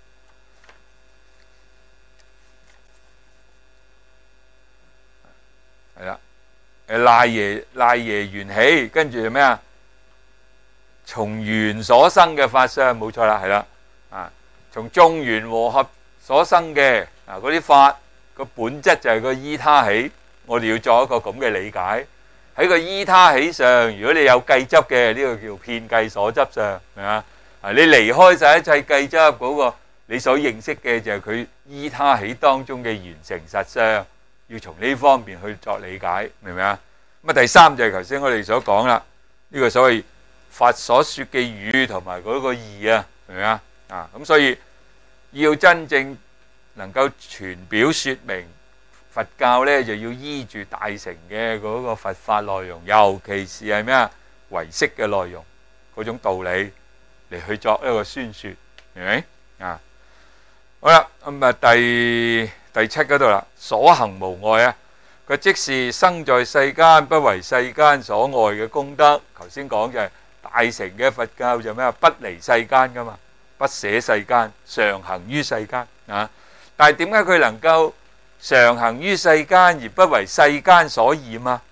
係啦，誒賴耶賴耶緣起，跟住咩啊？從緣所生嘅法相，冇錯啦，係啦，啊，從眾緣和合所生嘅啊嗰啲法個本質就係個依他起，我哋要作一個咁嘅理解。喺個依他起上，如果你有計執嘅，呢個叫遍計所執相，係嘛？啊，你離開晒一切計執嗰個，你所認識嘅就係佢依他起當中嘅緣成實相。要從呢方面去作理解，明唔明啊？咁啊，第三就係頭先我哋所講啦，呢個所謂佛所說嘅語同埋嗰個義啊，明唔明啊？啊，咁所以要真正能夠傳表說明佛教咧，就要依住大乘嘅嗰個佛法內容，尤其是係咩啊？唯識嘅內容嗰種道理嚟去作一個宣說，明唔明啊？好啦，咁啊第。第七嗰度啦，所行無礙啊！佢即是生在世間，不為世間所礙嘅功德。頭先講就係大乘嘅佛教就咩啊？不離世間噶嘛，不捨世間，常行於世間啊！但係點解佢能夠常行於世間而不為世間所染啊？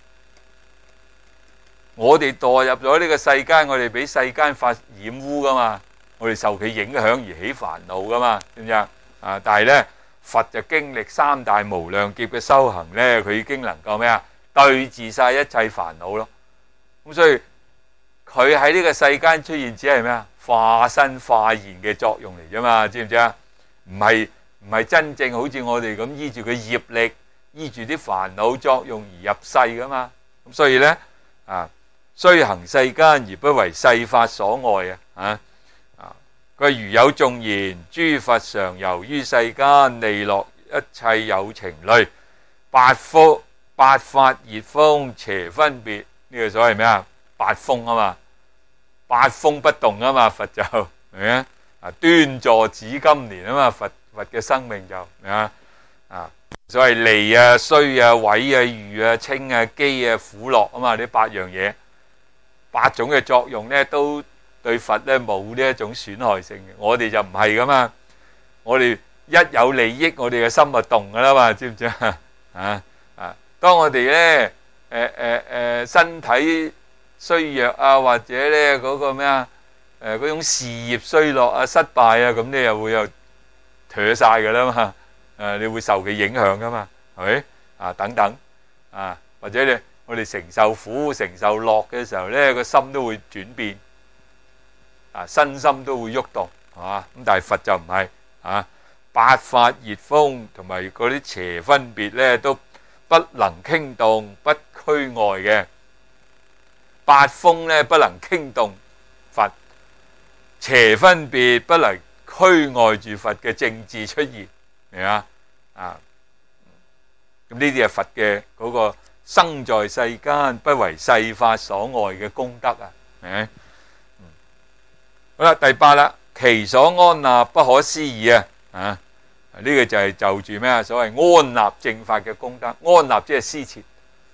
我哋墮入咗呢個世間，我哋俾世間法染污噶嘛，我哋受佢影響而起煩惱噶嘛，知唔知啊？啊！但係咧。佛就經歷三大無量劫嘅修行咧，佢已經能夠咩啊？對治晒一切煩惱咯。咁所以佢喺呢個世間出現，只係咩啊？化身化現嘅作用嚟啫嘛，知唔知啊？唔係唔係真正好似我哋咁依住佢業力，依住啲煩惱作用而入世噶嘛。咁所以咧啊，雖行世間而不為世法所礙啊！啊！佢如有眾言，諸佛常遊於世間，利樂一切有情類，八風八法熱風邪分別，呢個所謂咩啊？八風啊嘛，八風不動啊嘛，佛就明啊？啊，端坐紫金蓮啊嘛，佛佛嘅生命就明啊？啊，所謂利啊、衰啊、毀啊、譽啊、稱啊、譏啊、苦樂啊嘛，呢八樣嘢，八種嘅作用咧都。對佛咧冇呢一種損害性嘅，我哋就唔係噶嘛。我哋一有利益，我哋嘅心就動噶啦嘛，知唔知啊？啊啊！當我哋咧誒誒誒身體衰弱啊，或者咧嗰個咩啊誒嗰種事業衰落啊、失敗啊，咁你又會又頹晒噶啦嘛。誒，你會受佢影響噶嘛？係咪啊？等等啊，或者你我哋承受苦、承受樂嘅時候咧，個心都會轉變。啊，身心都會喐動，係嘛？咁但係佛就唔係啊，八法熱風同埋嗰啲邪分別咧，都不能傾動，不拘礙嘅。八風咧不能傾動佛，邪分別不能拘礙住佛嘅正智出現，明啊？啊，咁呢啲係佛嘅嗰個生在世間不為世法所礙嘅功德啊，明？好啦，第八啦，其所安立不可思議啊！啊，呢個就係就住咩啊？所謂安立正法嘅功德，安立即係施設，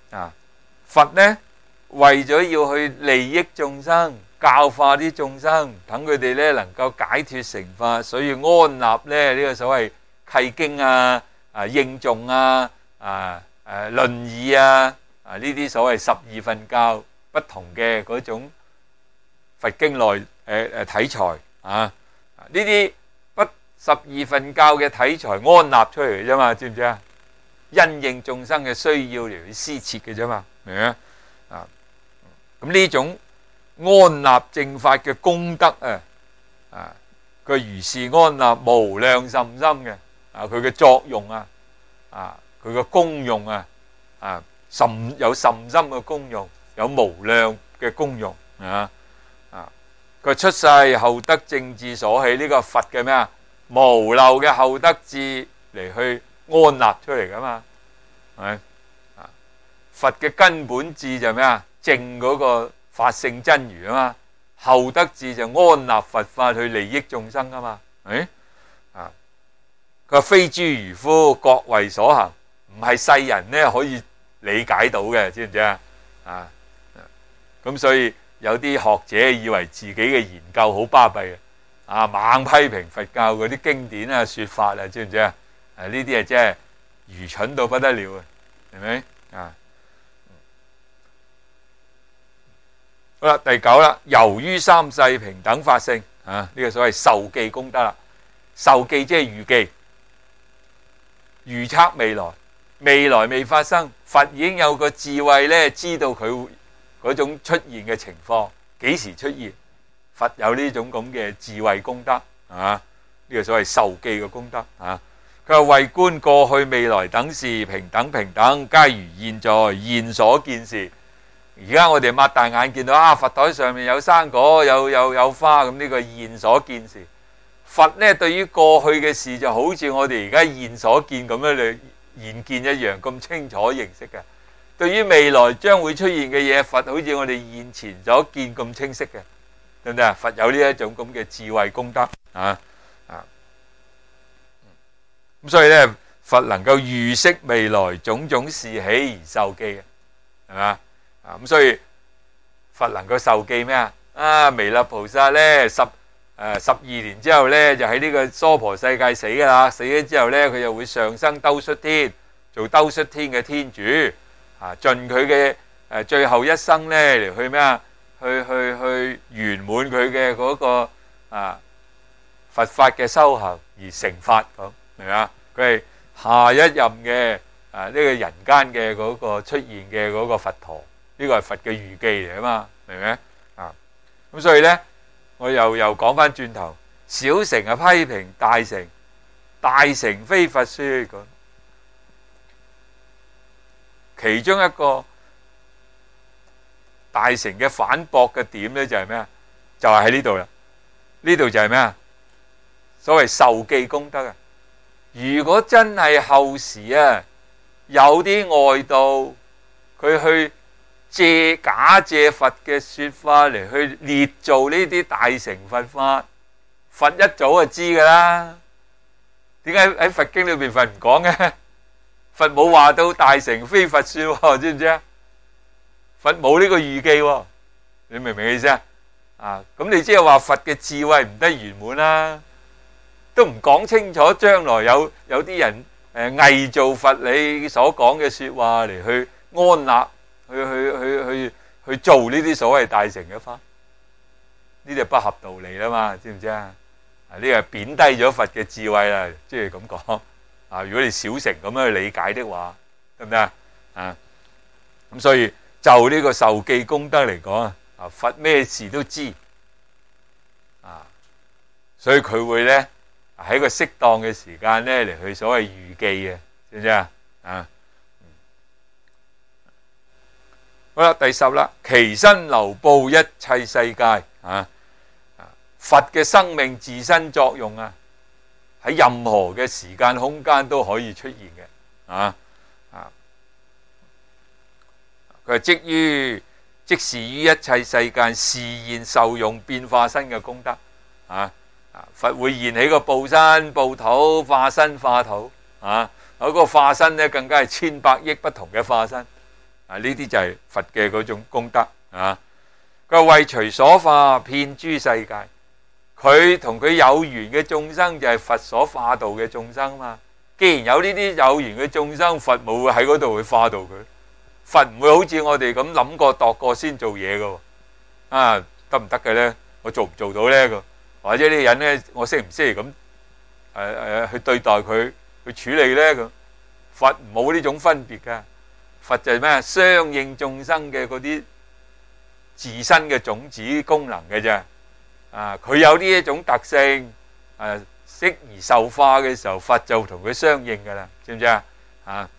啊，佛呢為咗要去利益眾生，教化啲眾生，等佢哋咧能夠解脫成法，所以安立咧呢個所謂契經啊、啊應頌啊、啊誒論議啊、啊呢啲所謂十二分教不同嘅嗰種佛經內誒誒體裁啊，呢啲不十二分教嘅體裁安立出嚟啫嘛，知唔知啊？因應眾生嘅需要嚟去施設嘅啫嘛，明唔明啊？啊，咁呢種安立正法嘅功德啊，啊，佢如是安立無量甚深嘅，啊，佢嘅作用啊，啊，佢嘅功用啊，啊，甚有甚深嘅功用，有無量嘅功用啊，啊，佢出世後得正智所起，呢個佛嘅咩啊？無漏嘅後得智嚟去安立出嚟噶嘛，係咪啊？佛嘅根本智就咩啊？正嗰個法性真如啊嘛，後得智就安立佛法去利益眾生啊嘛，係啊？佢話非諸愚夫各為所行，唔係世人咧可以理解到嘅，知唔知啊？啊，咁所以有啲學者以為自己嘅研究好巴閉嘅。啊！猛批評佛教嗰啲經典啊、說法啊，知唔知啊？誒，呢啲啊真係愚蠢到不得了啊，係咪啊？好啦，第九啦，由於三世平等法性啊，呢個所謂受記功德啦。受記即係預記、預測未來，未來未發生，佛已經有個智慧咧，知道佢嗰種出現嘅情況幾時出現。佛有呢種咁嘅智慧功德啊，呢個所謂受記嘅功德啊。佢話為觀過去未來等事平等平等，皆如現在現所見事。而家我哋擘大眼見到啊，佛台上面有生果，有有有花，咁呢個現所見事。佛呢對於過去嘅事就好似我哋而家現所見咁樣嚟現見一樣咁清楚認識嘅。對於未來將會出現嘅嘢，佛好似我哋現前所見咁清晰嘅。對唔對啊？佛有呢一種咁嘅智慧功德啊啊！咁所以咧，佛能夠預識未來種種事起而受記嘅，係嘛啊？咁所以佛能夠受記咩啊？啊，彌勒菩薩咧十誒十二年之後咧，就喺呢個娑婆世界死噶啦，死咗之後咧，佢就會上生兜率天，做兜率天嘅天主啊，盡佢嘅誒最後一生咧嚟去咩啊？去去去圓滿佢嘅嗰個啊佛法嘅修行而成法咁，明唔明啊？佢係下一任嘅啊呢個人間嘅嗰個出現嘅嗰個佛陀，呢個係佛嘅預記嚟啊嘛，明唔明啊？咁所以咧，我又又講翻轉頭，小乘啊批評大乘，大乘非佛說咁，其中一個。大乘嘅反駁嘅點咧就係咩啊？就係喺呢度啦。呢度就係咩啊？所謂受記功德啊！如果真係後時啊，有啲外道佢去借假借佛嘅說法嚟去捏造呢啲大乘佛法，佛一早就知噶啦。點解喺佛經裏邊佛唔講嘅？佛冇話到大乘非佛說，知唔知啊？佛冇呢個預記喎，你明唔明意思啊？啊，咁你即係話佛嘅智慧唔得圓滿啦，都唔講清楚，將來有有啲人誒偽造佛你所講嘅說話嚟去安立，去去去去去做呢啲所謂大乘嘅法，呢啲係不合道理啦嘛，知唔知啊？啊，呢個係貶低咗佛嘅智慧啦，即係咁講啊。如果你小乘咁樣去理解的話，得唔得啊？啊，咁所以。就呢個受記功德嚟講啊，啊佛咩事都知啊，所以佢會咧喺個適當嘅時間咧嚟去所謂預記嘅，知唔知啊？啊，好啦，第十啦，其身流布一切世界啊，佛嘅生命自身作用啊，喺任何嘅時間空間都可以出現嘅啊。佢即於即是於一切世間示現受用變化身嘅功德啊！佛會現起個報身報土，化身化土啊！嗰個化身咧更加係千百億不同嘅化身啊，呢啲就係佛嘅嗰種功德啊。佢為隨所化，遍諸世界。佢同佢有緣嘅眾生就係佛所化度嘅眾生嘛。既然有呢啲有緣嘅眾生，佛冇會喺嗰度去化度佢。佛唔會好似我哋咁諗過度過先做嘢㗎。啊，得唔得嘅咧？我做唔做到咧？個或者呢個人咧，我識唔識咁誒誒去對待佢，去處理咧？咁佛冇呢種分別㗎。佛就係咩？相應眾生嘅嗰啲自身嘅種子功能嘅啫。啊，佢有呢一種特性，誒適宜受化嘅時候，佛就同佢相應㗎啦，知唔知啊？啊，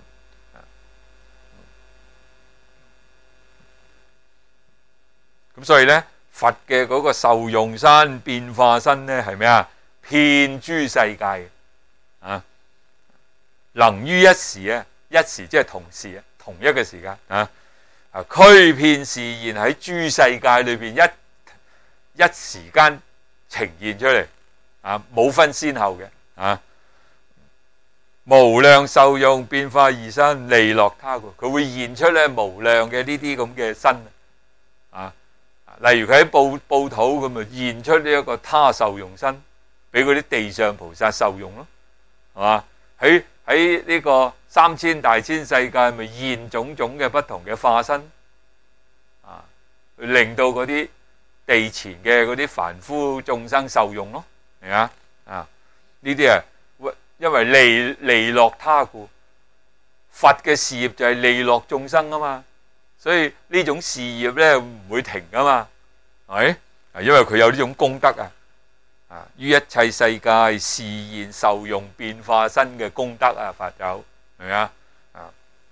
咁所以咧，佛嘅嗰個受用身、變化身咧係咩啊？遍諸世界啊，能於一時啊，一時即係同時啊，同一個時間啊，啊驅遍示現喺諸世界裏邊一一時間呈現出嚟啊，冇分先後嘅啊，無量受用變化異身，利樂他故，佢會現出咧無量嘅呢啲咁嘅身啊。例如佢喺報報土咁啊，現出呢一個他受用身，俾嗰啲地上菩薩受用咯，係嘛？喺喺呢個三千大千世界，咪現種種嘅不同嘅化身啊，令到嗰啲地前嘅嗰啲凡夫眾生受用咯，係啊啊！呢啲啊，因為利利樂他故，佛嘅事業就係利樂眾生啊嘛。所以呢種事業咧唔會停噶嘛，係咪？因為佢有呢種功德啊，啊於一切世界示現受用變化身嘅功德啊，佛有係咪啊？啊，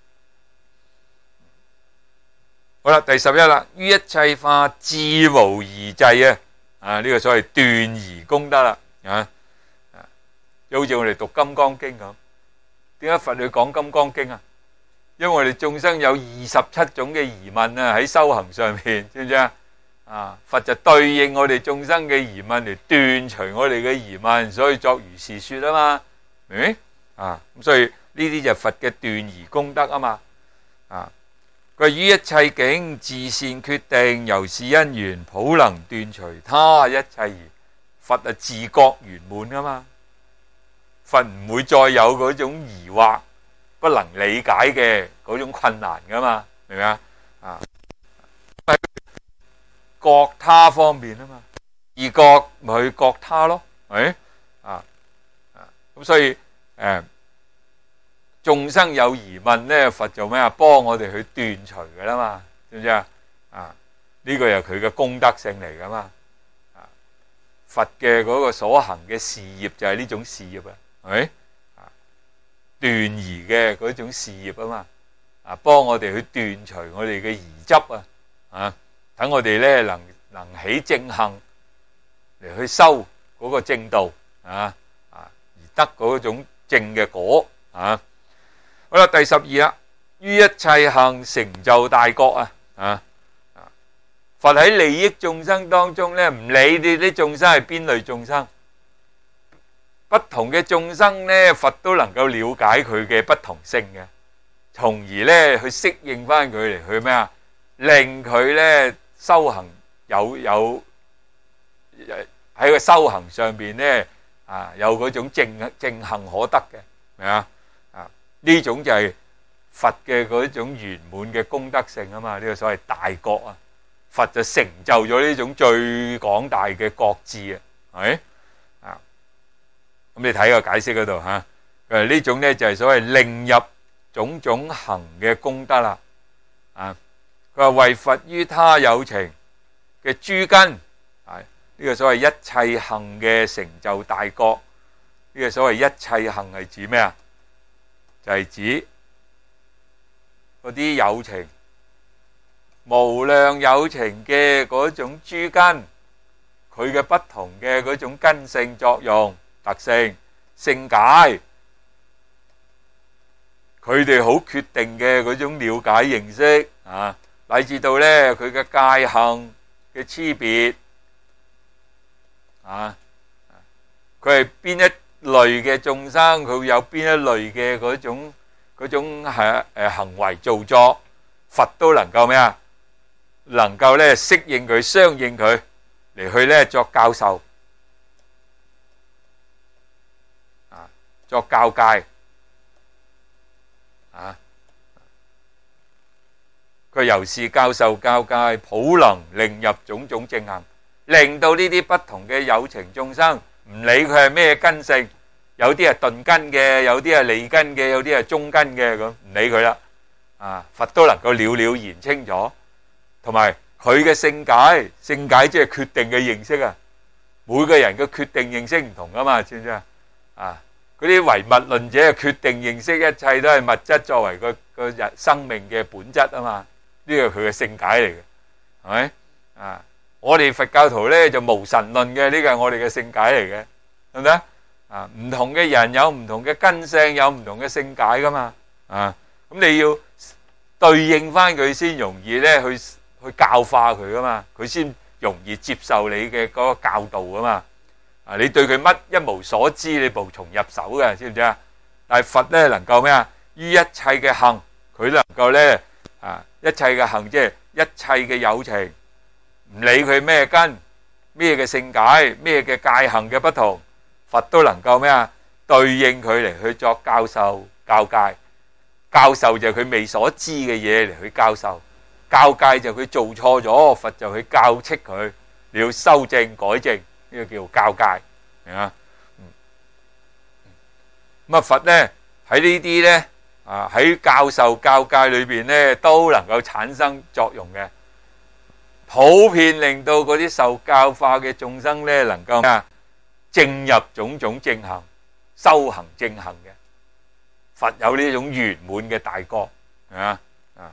好啦，第十一啦，於一切法自無疑滯啊，啊呢、這個所謂斷疑功德啦，啊啊，好似我哋讀《金剛經》咁，點解佛去講《金剛經》啊？因為我哋眾生有二十七種嘅疑問啊，喺修行上面，知唔知啊？啊，佛就對應我哋眾生嘅疑問嚟斷除我哋嘅疑問，所以作如是說啊嘛，明唔明？啊，咁所以呢啲就係佛嘅斷疑功德啊嘛。啊，佢於一切境自善決定，由是因緣普能斷除他一切疑。佛係自覺圓滿啊嘛，佛唔會再有嗰種疑惑，不能理解嘅嗰種困難噶嘛，明唔明啊？啊，喺覺他方面啊嘛，而覺咪去覺他咯，係啊啊，咁所以誒，眾生有疑問咧，佛就咩啊？幫我哋去斷除噶啦嘛，知唔知啊？啊，呢個又係佢嘅功德性嚟噶嘛，啊，佛嘅嗰個所行嘅事業就係呢種事業啊，係咪？斷疑嘅嗰種事業啊嘛，啊幫我哋去斷除我哋嘅疑執啊，啊等我哋咧能能起正行嚟去修嗰個正道啊啊而得嗰種正嘅果啊。好啦，第十二啦，於一切行成就大覺啊啊啊！佛喺利益眾生當中咧，唔理你啲眾生係邊類眾生。不同嘅眾生咧，佛都能夠了解佢嘅不同性嘅，從而咧去適應翻佢嚟去咩啊？令佢咧修行有有喺個修行上邊咧啊，有嗰種正正行可得嘅，明啊？啊呢種就係佛嘅嗰種圓滿嘅功德性啊嘛，呢個所謂大覺啊，佛就成就咗呢種最廣大嘅覺智啊，係咪？咁你睇個解釋嗰度嚇，誒呢種咧就係所謂令入種種行嘅功德啦。啊，佢話為佛於他有情嘅諸根，係呢個所謂一切行嘅成就大覺。呢個所謂一切行係指咩啊？就係指嗰啲有情、無量有情嘅嗰種諸根，佢嘅不同嘅嗰種根性作用。特性、性解，佢哋好決定嘅嗰種了解認識啊，乃至到咧佢嘅界行嘅差別啊，佢係邊一類嘅眾生，佢會有邊一類嘅嗰種嗰種係誒行為造作佛都能夠咩啊？能夠咧適應佢、相應佢嚟去咧作教授啊，作教誡啊。佢由是教授教誡，普能令入種種正行，令到呢啲不同嘅有情眾生，唔理佢係咩根性，有啲係鈍根嘅，有啲係利根嘅，有啲係中根嘅，咁唔理佢啦。啊，佛都能夠了了然清楚，同埋佢嘅聖解，聖解即係決定嘅認識啊。每個人嘅決定認識唔同噶嘛，知唔知啊？啊，嗰啲唯物論者決定認識一切都係物質作為個個人生命嘅本質啊嘛。呢個係佢嘅聖解嚟嘅，係咪啊？我哋佛教徒咧就無神論嘅，呢個係我哋嘅聖解嚟嘅，係咪啊？啊，唔同嘅人有唔同嘅根性，有唔同嘅聖解噶嘛。啊，咁你要對應翻佢先容易咧去去教化佢噶嘛，佢先容易接受你嘅嗰個教導噶嘛。啊，你對佢乜一無所知，你無從入手嘅，知唔知啊？但係佛咧能夠咩啊？於一切嘅行，佢能夠咧啊。一切嘅行即係一切嘅有情，唔理佢咩根、咩嘅聖解、咩嘅戒行嘅不同，佛都能夠咩啊？對應佢嚟去作教授、教誡。教授就係佢未所知嘅嘢嚟去教授，教誡就佢做錯咗，佛就去教斥佢，你要修正改正，呢個叫教誡，明嘛？咁啊，佛咧喺呢啲咧。啊！喺教授教誡裏邊咧，都能夠產生作用嘅，普遍令到嗰啲受教化嘅眾生咧，能夠啊正入種種正行，修行正行嘅。佛有呢種圓滿嘅大覺，係嘛啊？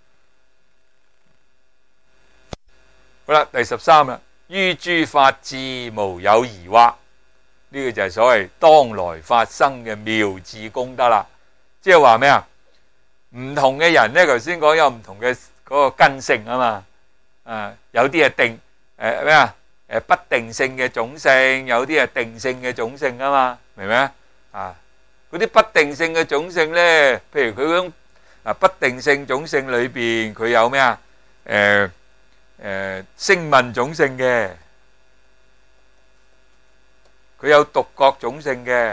好啦，第十三啦，於諸法智無有疑惑，呢個就係所謂當來發生嘅妙智功德啦。即係話咩啊？唔同嘅人咧，頭先講有唔同嘅嗰個根性啊嘛，啊有啲係定誒咩啊？誒不定性嘅種性，有啲係定性嘅種性啊嘛，明唔明啊？啊嗰啲不定性嘅種性咧，譬如佢嗰種啊不定性種性裏邊，佢有咩啊？誒誒聲聞種性嘅，佢有獨覺種性嘅。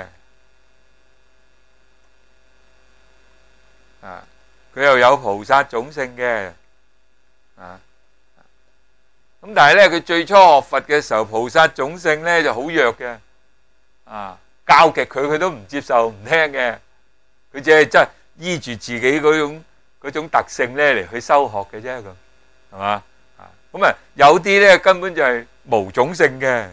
啊！佢又有菩薩種性嘅，啊！咁但係咧，佢最初學佛嘅時候，菩薩種性咧就好弱嘅，啊！教極佢，佢都唔接受、唔聽嘅，佢只係真係依住自己嗰種嗰種特性咧嚟去修學嘅啫，咁係嘛？啊！咁啊，有啲咧根本就係無種性嘅，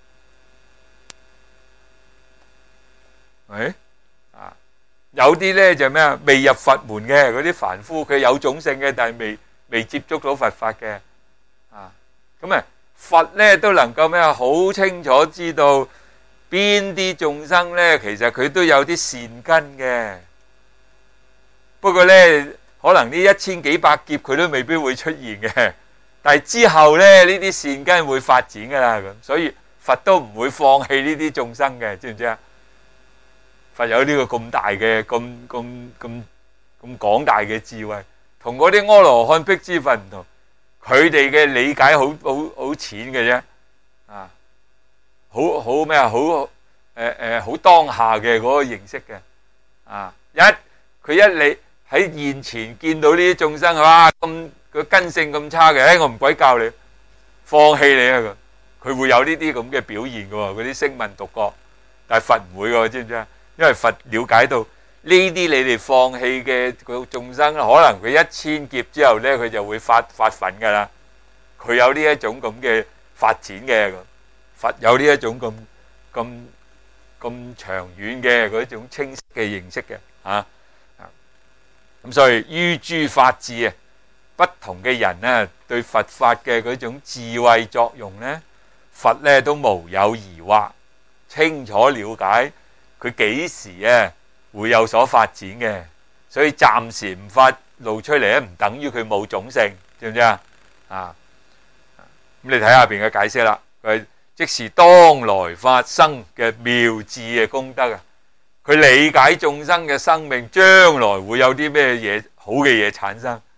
係。有啲咧就咩啊？未入佛門嘅嗰啲凡夫，佢有種性嘅，但係未未接觸到佛法嘅，啊，咁啊，佛咧都能夠咩啊？好清楚知道邊啲眾生咧，其實佢都有啲善根嘅，不過咧可能呢一千幾百劫佢都未必會出現嘅，但係之後咧呢啲善根會發展噶啦，咁所以佛都唔會放棄呢啲眾生嘅，知唔知啊？佛有呢個咁大嘅、咁咁咁咁廣大嘅智慧，同嗰啲阿羅漢辟支佛唔同，佢哋嘅理解好好好淺嘅啫，啊，好好咩啊？好誒誒，好當下嘅嗰個認識嘅，啊，一佢一理喺現前見到呢啲眾生，哇，咁個根性咁差嘅，誒，我唔鬼教你，放棄你啊！佢會有呢啲咁嘅表現嘅喎，嗰啲聲聞獨覺，但係佛唔會嘅，知唔知啊？因為佛了解到呢啲你哋放棄嘅個眾生，可能佢一千劫之後咧，佢就會發發奮噶啦。佢有呢一種咁嘅發展嘅，佛有呢一種咁咁咁長遠嘅嗰種清晰嘅認識嘅，啊啊！咁所以於諸法智啊，不同嘅人咧，對佛法嘅嗰種智慧作用咧，佛咧都無有疑惑，清楚了解。佢幾時啊會有所發展嘅，所以暫時唔發露出嚟咧，唔等於佢冇種性，知唔知啊？啊，咁你睇下邊嘅解釋啦。佢即是當來發生嘅妙智嘅功德啊！佢理解眾生嘅生命將來會有啲咩嘢好嘅嘢產生，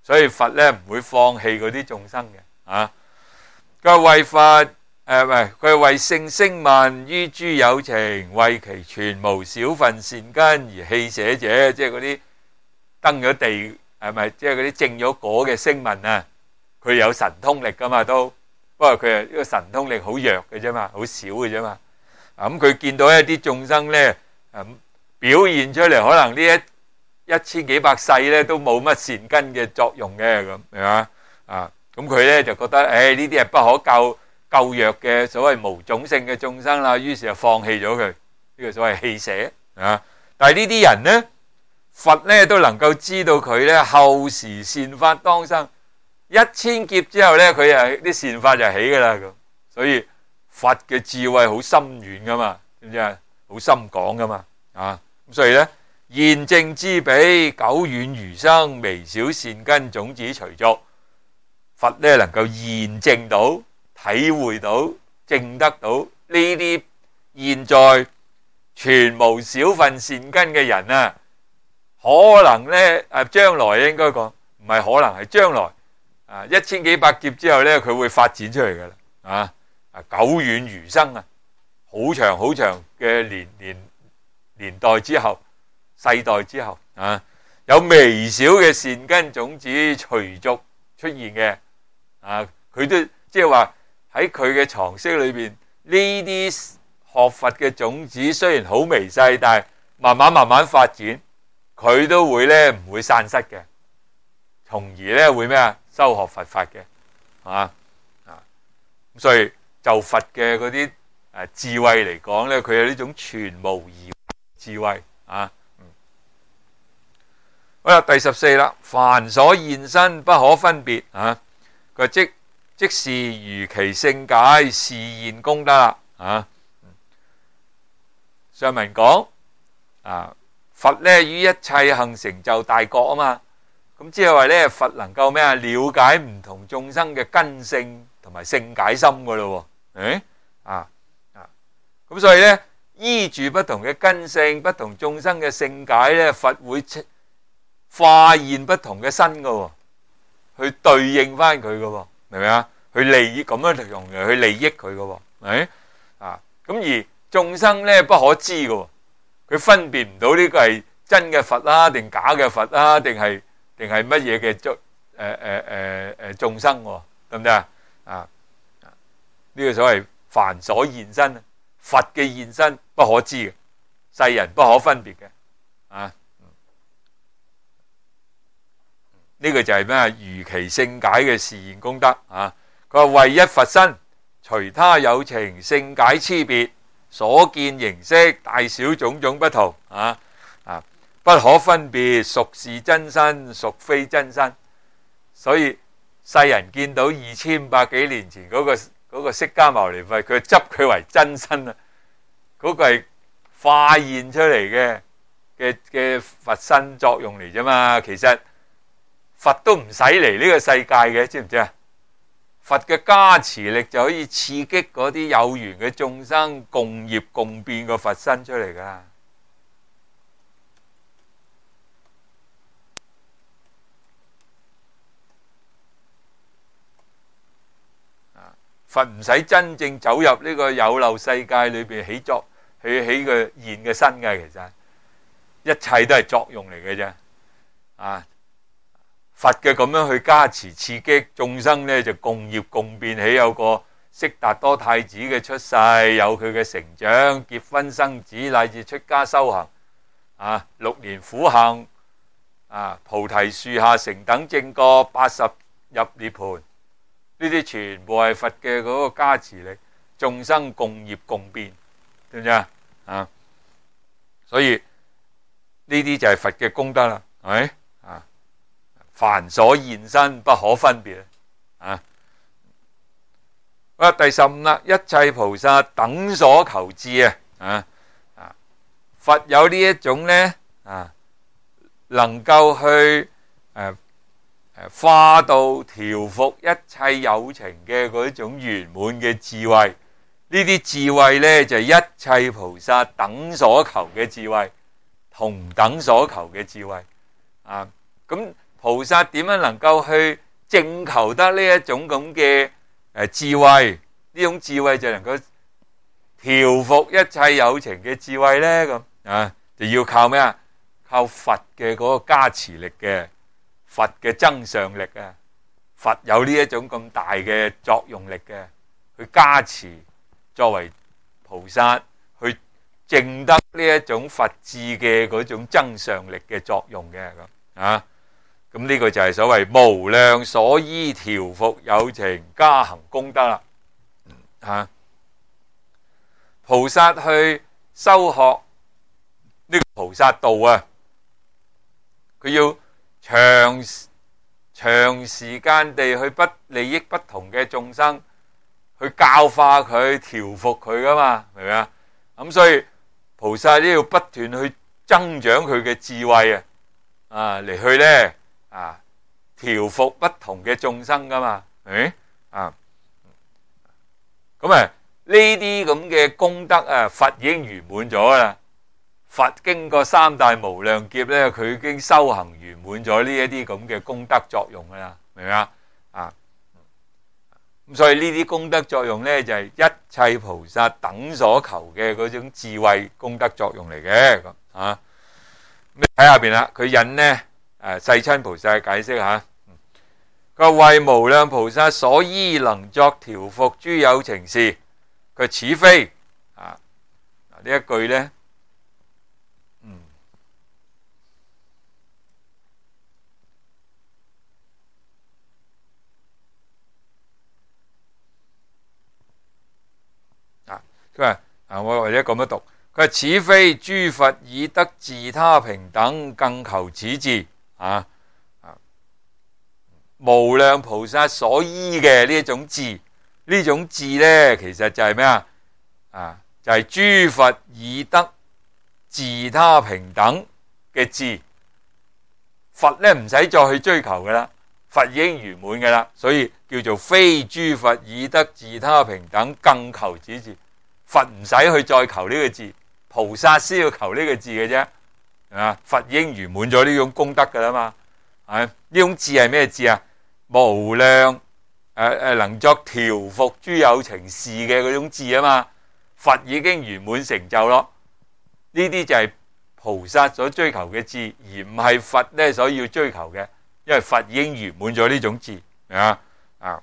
所以佛咧唔會放棄嗰啲眾生嘅啊。佢話為佛誒唔係，佢係為聖聲聞於諸有情，為其全無少分善根而棄捨者，即係嗰啲登咗地係咪？即係嗰啲證咗果嘅聲聞啊，佢有神通力噶嘛都，不過佢係呢個神通力好弱嘅啫嘛，好少嘅啫嘛。咁佢見到一啲眾生咧，誒表現出嚟，可能呢一一千幾百世咧都冇乜善根嘅作用嘅咁，係嘛啊？咁佢咧就覺得，誒呢啲係不可救救弱嘅所謂無種性嘅眾生啦，於是就放棄咗佢呢個所謂棄捨啊。但係呢啲人咧，佛咧都能夠知道佢咧後時善法當生，一千劫之後咧，佢係啲善法就起噶啦咁，所以佛嘅智慧好深遠噶嘛，知唔知啊？好深廣噶嘛啊！咁所以咧，現證之彼，久遠餘生，微小善根種子隨續。佛咧能夠現證到、體會到、證得到呢啲現在全無少分善根嘅人啊，可能咧誒將來應該講唔係可能係將來啊，一千幾百劫之後咧，佢會發展出嚟噶啦啊！啊，久遠餘生啊，好長好長嘅年年年代之後、世代之後啊，有微小嘅善根種子隨續出現嘅。啊！佢都即係話喺佢嘅藏識裏邊，呢啲學佛嘅種子雖然好微細，但係慢慢慢慢發展，佢都會咧唔會散失嘅，從而咧會咩啊？修學佛法嘅啊啊！咁所以就佛嘅嗰啲誒智慧嚟講咧，佢有呢種全無疑智慧啊。嗯、好啦，第十四啦，凡所現身不可分別啊。佢即即是如其性解，示現功德啦啊！上文講啊，佛咧於一切行成就大覺啊嘛，咁即係話咧，佛能夠咩啊？了解唔同眾生嘅根性同埋性解心噶咯喎，誒啊啊！咁所以咧，依住不同嘅根性、不同眾生嘅性解咧，佛會化現不同嘅身噶喎。去對應翻佢嘅，明唔明啊？去利益咁樣用嚟去利益佢嘅，係啊？咁而眾生咧不可知嘅，佢分別唔到呢個係真嘅佛啦，定假嘅佛啦，定係定係乜嘢嘅眾誒誒誒誒眾生，得唔得啊？啊呢個所謂凡所現身，佛嘅現身不可知嘅，世人不可分別嘅，啊。呢個就係咩啊？如其性解嘅示現功德啊！佢話為一佛身，隨他有情性解差別，所見形式大小種種不同啊啊！不可分別，屬是真身，屬非真身。所以世人見到二千五百幾年前嗰個嗰個釋迦牟尼佛，佢執佢為真身啊！嗰個係化現出嚟嘅嘅嘅佛身作用嚟啫嘛，其實。佛都唔使嚟呢個世界嘅，知唔知啊？佛嘅加持力就可以刺激嗰啲有緣嘅眾生共業共變個佛身出嚟噶。佛唔使真正走入呢個有漏世界裏邊起作起起個現嘅身嘅，其實一切都係作用嚟嘅啫，啊！佛嘅咁樣去加持刺激眾生咧，就共業共變起有個悉達多太子嘅出世，有佢嘅成長、結婚生子，乃至出家修行啊，六年苦行啊，菩提樹下成等正覺，八十入涅槃，呢啲全部係佛嘅嗰個加持力，眾生共業共變，知唔知啊？啊，所以呢啲就係佛嘅功德啦，係咪？凡所現身不可分別啊！啊，第十五啦，一切菩薩等所求智啊！啊啊，佛有呢一種咧啊，能夠去誒誒化度調伏一切有情嘅嗰種圓滿嘅智慧。呢啲智慧咧就係一切菩薩等所求嘅智慧，同等所求嘅智慧啊！咁菩薩點樣能夠去證求得呢一種咁嘅誒智慧？呢種智慧就能夠調伏一切有情嘅智慧咧，咁啊，就要靠咩啊？靠佛嘅嗰個加持力嘅，佛嘅增上力啊！佛有呢一種咁大嘅作用力嘅，去加持作為菩薩去證得呢一種佛智嘅嗰種增上力嘅作用嘅，咁啊，咁呢個就係所謂無量所依調伏有情加行功德啦。啊，菩薩去修學呢個菩薩道啊，佢要長長時間地去不利益不同嘅眾生，去教化佢、調伏佢噶嘛，明唔明啊？咁所以菩薩都要不斷去增長佢嘅智慧啊，啊嚟去咧啊調伏不同嘅眾生噶嘛，係咪啊？咁啊呢啲咁嘅功德啊，佛已經圓滿咗啦。佛經過三大無量劫咧，佢已經修行圓滿咗呢一啲咁嘅功德作用噶啦，明唔明啊？啊，咁所以呢啲功德作用咧，就係一切菩薩等所求嘅嗰種智慧功德作用嚟嘅，咁啊。咁睇下邊啦，佢引呢誒世親菩薩解釋下，佢話為無量菩薩所依能作調伏諸有情事，佢此非啊呢一句咧。嗯，啊，佢話啊，我或者咁樣讀，佢話此非諸佛以得自他平等，更求此智啊啊！無量菩薩所依嘅呢一種智，呢種智咧，其實就係咩啊？啊，就係諸佛以得自他平等嘅智，佛咧唔使再去追求噶啦，佛已經圓滿噶啦，所以叫做非諸佛以得自他平等，更求此智。佛唔使去再求呢個智，菩薩先要求呢個智嘅啫。啊，佛已經圓滿咗呢種功德噶啦嘛。啊，呢種智係咩智啊？無量誒誒、呃，能作調伏諸有情事嘅嗰種智啊嘛。佛已經圓滿成就咯。呢啲就係菩薩所追求嘅智，而唔係佛咧所要追求嘅，因為佛已經圓滿咗呢種智，啊啊，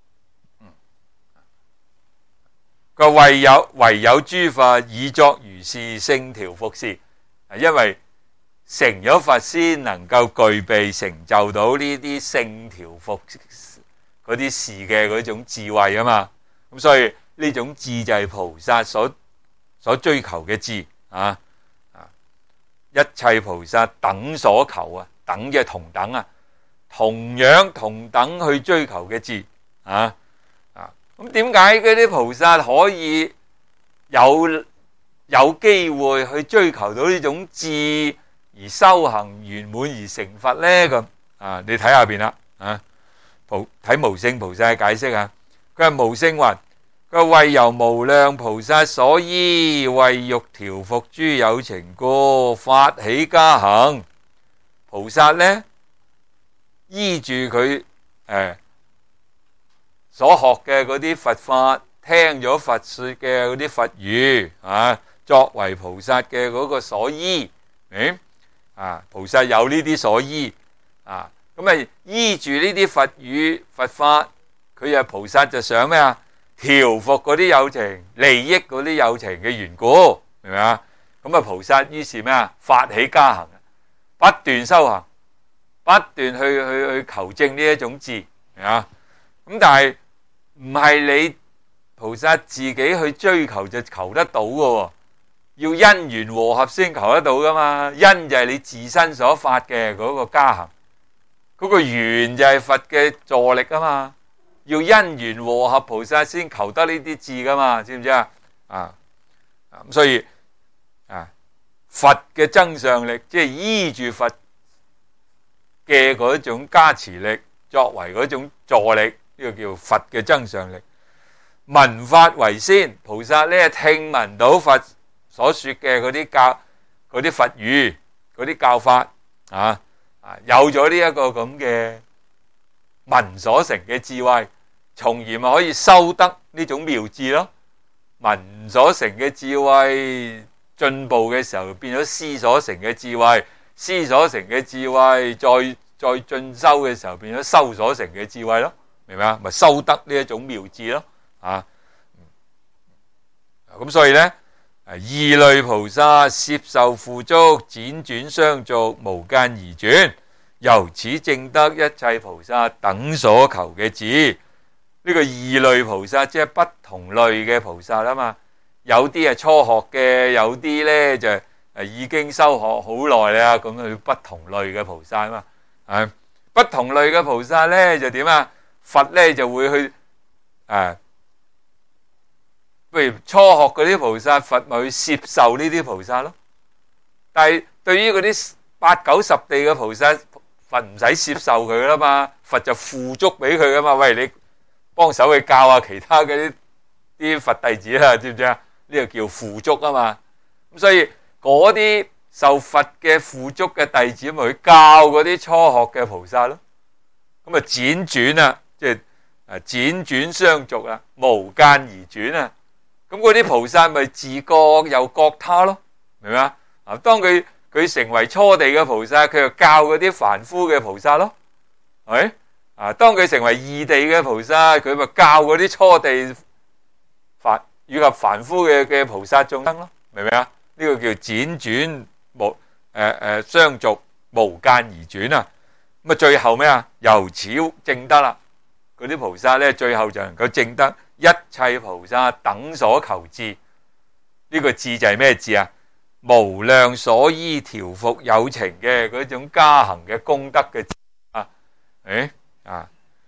個唯有唯有諸佛以作如是聖調伏事，因為成咗佛先能夠具備成就到呢啲聖調伏嗰啲事嘅嗰種智慧啊嘛，咁所以呢種智就係菩薩所所追求嘅智。啊啊！一切菩薩等所求啊，等嘅同等啊，同樣同等去追求嘅智啊啊！咁點解嗰啲菩薩可以有有機會去追求到呢種智而修行圓滿而成佛咧？咁啊，你睇下邊啦啊！菩睇無聖菩薩嘅解釋啊，佢係無聖云。佢為由無量菩薩所依，為欲調伏諸有情故，發起加行。菩薩呢，依住佢誒所學嘅嗰啲佛法，聽咗佛說嘅嗰啲佛語啊，作為菩薩嘅嗰個所依。誒啊，菩薩有呢啲所依啊，咁咪依住呢啲佛語佛法，佢又菩薩就想咩啊？調伏嗰啲有情，利益嗰啲有情嘅緣故，明唔明啊？咁啊，菩薩於是咩啊？發起加行，不斷修行，不斷去去去求證呢一種智，明啊？咁但係唔係你菩薩自己去追求就求得到嘅，要因緣和合先求得到噶嘛？因就係你自身所發嘅嗰個加行，嗰個緣就係佛嘅助力啊嘛。要因緣和合，菩薩先求得呢啲智噶嘛，知唔知啊？啊，咁所以啊，佛嘅增上力，即係依住佛嘅嗰種加持力，作為嗰種助力，呢個叫佛嘅增上力。聞法為先，菩薩咧聽聞到佛所說嘅嗰啲教、嗰啲佛語、嗰啲教法啊啊，有咗呢一個咁嘅聞所成嘅智慧，從而咪可以修得呢種妙智咯。聞所成嘅智慧進步嘅時候，變咗思所成嘅智慧，思所成嘅智慧再再進修嘅時候，變咗修所成嘅智慧咯，明唔明啊？咪修得呢一種妙智咯，啊，咁所以咧，二類菩薩攝受付囑，輾轉相續，無間而轉，由此證得一切菩薩等所求嘅智。呢個二類菩薩即係不同類嘅菩薩啊嘛，有啲係初學嘅，有啲咧就誒已經修學好耐啦，咁佢不同類嘅菩薩啊嘛。啊，不同類嘅菩薩咧就點啊？佛咧就會去誒，譬如初學嗰啲菩薩，佛咪去攝受呢啲菩薩咯。但係對於嗰啲八九十地嘅菩薩，佛唔使攝受佢啦嘛，佛就付囑俾佢噶嘛。喂，你幫手去教下其他嘅啲啲佛弟子啦，知唔知啊？呢個叫付囑啊嘛。咁所以嗰啲受佛嘅付囑嘅弟子咪去教嗰啲初學嘅菩薩咯。咁啊輾轉啊，即係啊輾轉相續啊，無間而轉啊。咁嗰啲菩薩咪自覺又覺他咯，明唔明啊？啊，當佢佢成為初地嘅菩薩，佢就教嗰啲凡夫嘅菩薩咯，係咪？啊，當佢成為二地嘅菩薩，佢咪教嗰啲初地凡以及凡夫嘅嘅菩薩眾生咯，明唔明啊？呢個叫輾轉無誒誒相續，無間而轉啊！咁啊，最後咩啊？由此證得啦，嗰啲菩薩咧，最後就能夠證得一切菩薩等所求智。呢個智就係咩智啊？無量所依調伏有情嘅嗰種加行嘅功德嘅智啊！誒啊！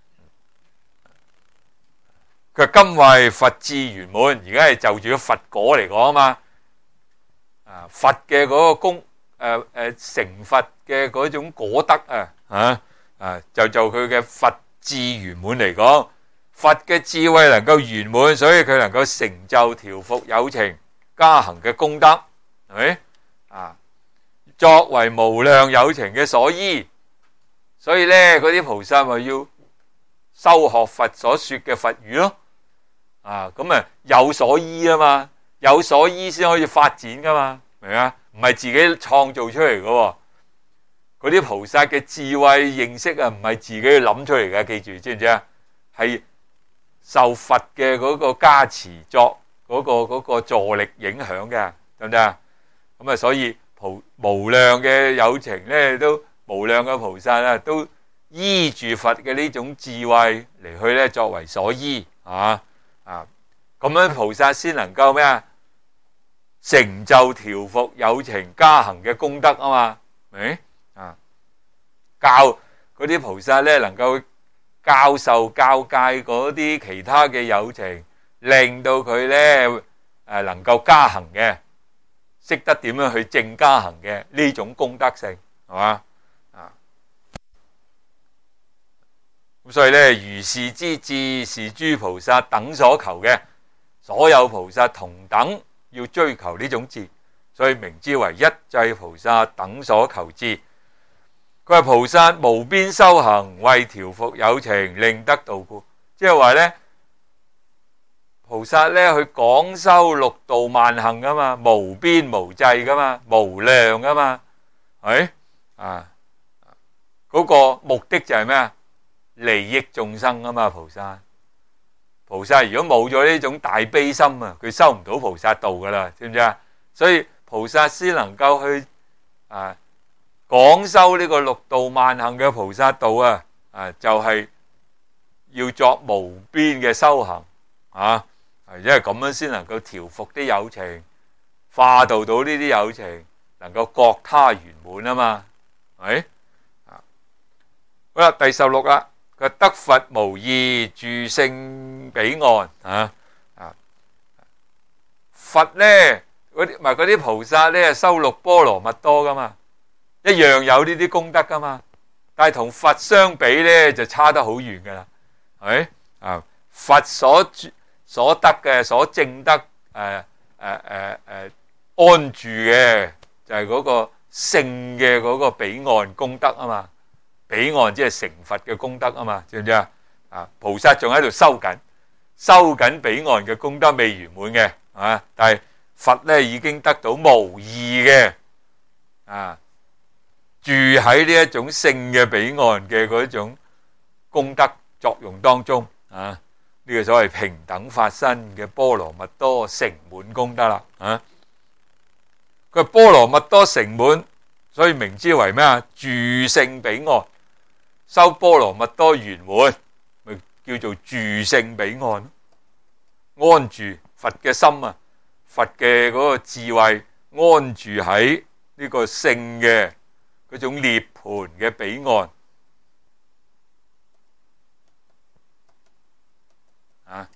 佢今為佛智圓滿，而家係就住個佛果嚟講啊嘛。啊，佛嘅嗰個功誒誒成佛嘅嗰種果德啊，啊啊就就佢嘅佛智圓滿嚟講，佛嘅智慧能夠圓滿，所以佢能夠成就調伏有情加行嘅功德，係咪啊？作為無量有情嘅所依，所以咧嗰啲菩薩咪要修學佛所說嘅佛語咯。啊，咁啊有所依啊嘛，有所依先可以發展噶嘛，明唔明啊？唔係自己創造出嚟噶，嗰啲菩薩嘅智慧認識啊，唔係自己去諗出嚟嘅，記住知唔知啊？係受佛嘅嗰個加持作嗰個嗰個助力影響嘅，得唔得啊？咁啊，所以菩無量嘅有情咧，都無量嘅菩薩啊，都依住佛嘅呢種智慧嚟去咧作為所依啊。啊，咁樣菩薩先能夠咩啊？成就調伏有情加行嘅功德啊嘛，明？啊，教嗰啲菩薩咧，能夠教授教戒嗰啲其他嘅有情，令到佢咧誒能夠加行嘅，識得點樣去證加行嘅呢種功德性，係嘛？啊，咁所以咧，如是之智是諸菩薩等所求嘅，所有菩薩同等要追求呢種智，所以名之為一切菩薩等所求智。佢話菩薩無邊修行，為調伏有情，令得度故。即係話咧，菩薩咧去廣修六度萬行噶嘛，無邊無際噶嘛，無量噶嘛，係啊，嗰個目的就係咩啊？利益眾生啊嘛，菩薩。菩薩如果冇咗呢種大悲心啊，佢修唔到菩薩道噶啦，知唔知啊？所以菩薩先能夠去啊廣修呢個六度萬行嘅菩薩道啊，啊就係、是、要作無邊嘅修行啊，因為咁樣先能夠調伏啲有情，化度到呢啲有情，能夠覺他圓滿啊嘛，係啊。好啦，第十六啦。佢得佛無異，住聖彼岸啊！啊，佛咧嗰啲唔係嗰啲菩薩咧，修六波羅蜜多噶嘛，一樣有呢啲功德噶嘛。但係同佛相比咧，就差得好遠噶啦，係咪啊？佛所所得嘅、所證得誒誒誒誒安住嘅，就係、是、嗰個聖嘅嗰個彼岸功德啊嘛，彼岸即係成佛嘅功德啊嘛，知唔知啊？啊，菩薩仲喺度修緊，修緊彼岸嘅功德未圓滿嘅，啊，但係佛咧已經得到無異嘅，啊，住喺呢一種聖嘅彼岸嘅嗰種功德作用當中，啊，呢個所謂平等法身嘅波羅蜜多成滿功德啦，啊，佢波羅蜜多成滿，所以名之為咩啊？住聖彼岸，修波羅蜜多圓滿，咪叫做住聖彼岸，安住佛嘅心啊，佛嘅嗰個智慧安住喺呢個聖嘅嗰種涅槃嘅彼岸啊！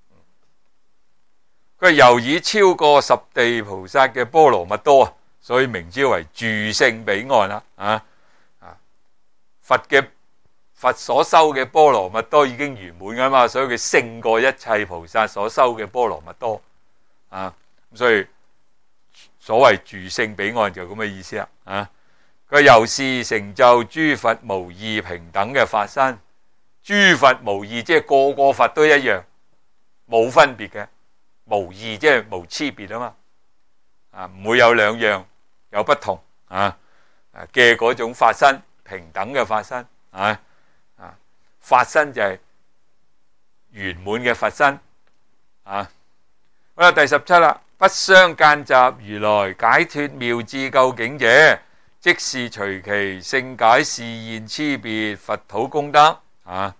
佢由以超過十地菩薩嘅波羅蜜多啊，所以名之為住聖彼岸啦！啊啊，佛嘅佛所修嘅波羅蜜多已經圓滿噶嘛，所以佢勝過一切菩薩所修嘅波羅蜜多啊！所以所謂住聖彼岸就咁嘅意思啦！啊，佢由是成就諸佛無異平等嘅法身，諸佛無異即係個個佛都一樣，冇分別嘅。無異即係無差別啊嘛，啊唔會有兩樣有不同啊嘅嗰種法身，平等嘅法身啊啊法身就係圓滿嘅佛身啊。好啦，第十七啦，不相間雜如來解脫妙智究竟者，即是隨其性解示現差別佛土功德啊。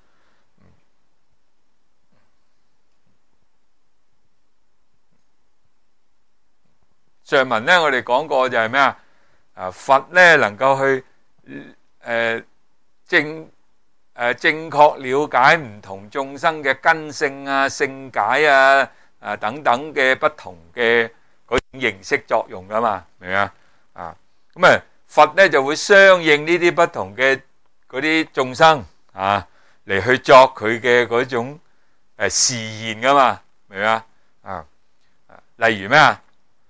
上文咧，我哋講過就係咩啊？啊，佛咧能夠去誒、呃、正誒、呃、正確了解唔同眾生嘅根性啊、性解啊、啊等等嘅不同嘅嗰種形式作用噶嘛，明唔明啊？啊，咁啊，佛咧就會相應呢啲不同嘅嗰啲眾生啊嚟去作佢嘅嗰種誒示現噶嘛，明唔明啊？啊，例如咩啊？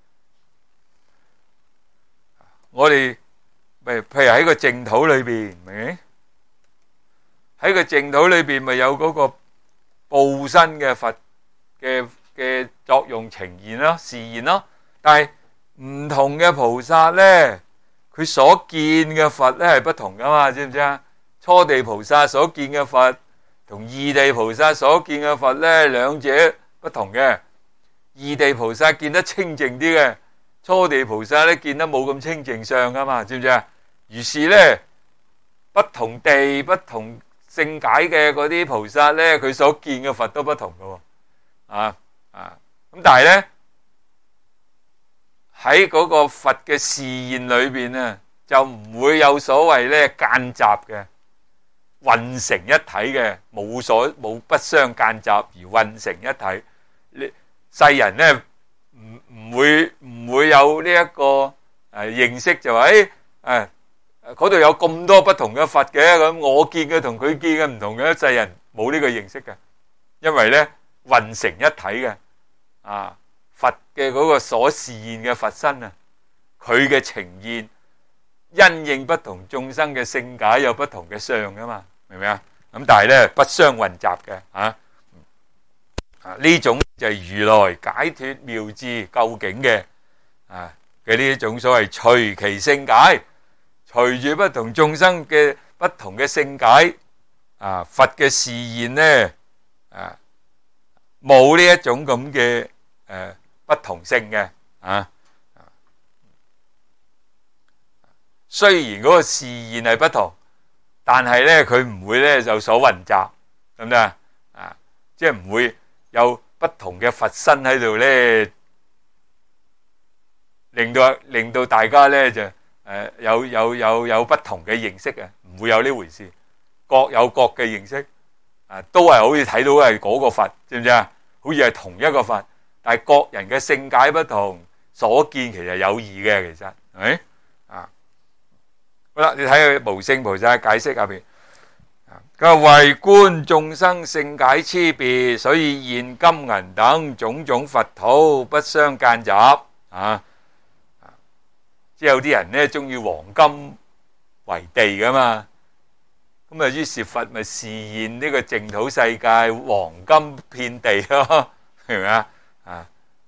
我哋咪譬如喺個淨土裏邊，明？喺個淨土裏邊咪有嗰個報身嘅佛嘅嘅作用呈現咯、示現咯。但係唔同嘅菩薩咧，佢所見嘅佛咧係不同噶嘛，知唔知啊？初地菩薩所見嘅佛同二地菩薩所見嘅佛咧，兩者不同嘅。二地菩薩見得清淨啲嘅。初地菩薩咧見得冇咁清淨相噶嘛，知唔知啊？於是咧，不同地不同性解嘅嗰啲菩薩咧，佢所見嘅佛都不同噶，啊啊！咁但係咧喺嗰個佛嘅示現裏邊啊，就唔會有所謂咧間雜嘅，混成一體嘅，冇所冇不相間雜而混成一體。你世人咧。唔唔會唔會有呢一個誒認識就話誒誒嗰度有咁多不同嘅佛嘅，咁我見嘅同佢見嘅唔同嘅，世人冇呢個認識嘅，因為咧混成一體嘅啊，佛嘅嗰個所示現嘅佛身啊，佢嘅呈現因應不同眾生嘅性解有不同嘅相噶嘛，明唔明啊？咁但係咧不相混雜嘅啊。啊！呢種就係如來解脫妙智究竟嘅啊嘅呢一種所謂隨其性解，隨住不同眾生嘅不同嘅性解啊，佛嘅示現呢啊，冇呢一種咁嘅誒不同性嘅啊。雖然嗰個示現係不同，但係咧佢唔會咧有所混雜，得唔得啊？啊，即係唔會。有不同嘅佛身喺度咧，令到令到大家咧就誒、呃、有有有有不同嘅認識啊，唔會有呢回事，各有各嘅認識啊，都係好似睇到係嗰個佛，知唔知啊？好似係同一個佛，但係各人嘅性解不同，所見其實有異嘅，其實係咪啊？好啦，你睇下無聖菩薩解釋下邊。佢話為觀眾生性解差別，所以現金銀等種種佛土不相間雜啊！ 即係有啲人咧中意黃金為地噶嘛，咁啊於是佛咪示現呢個淨土世界黃金遍地咯，係咪啊？啊，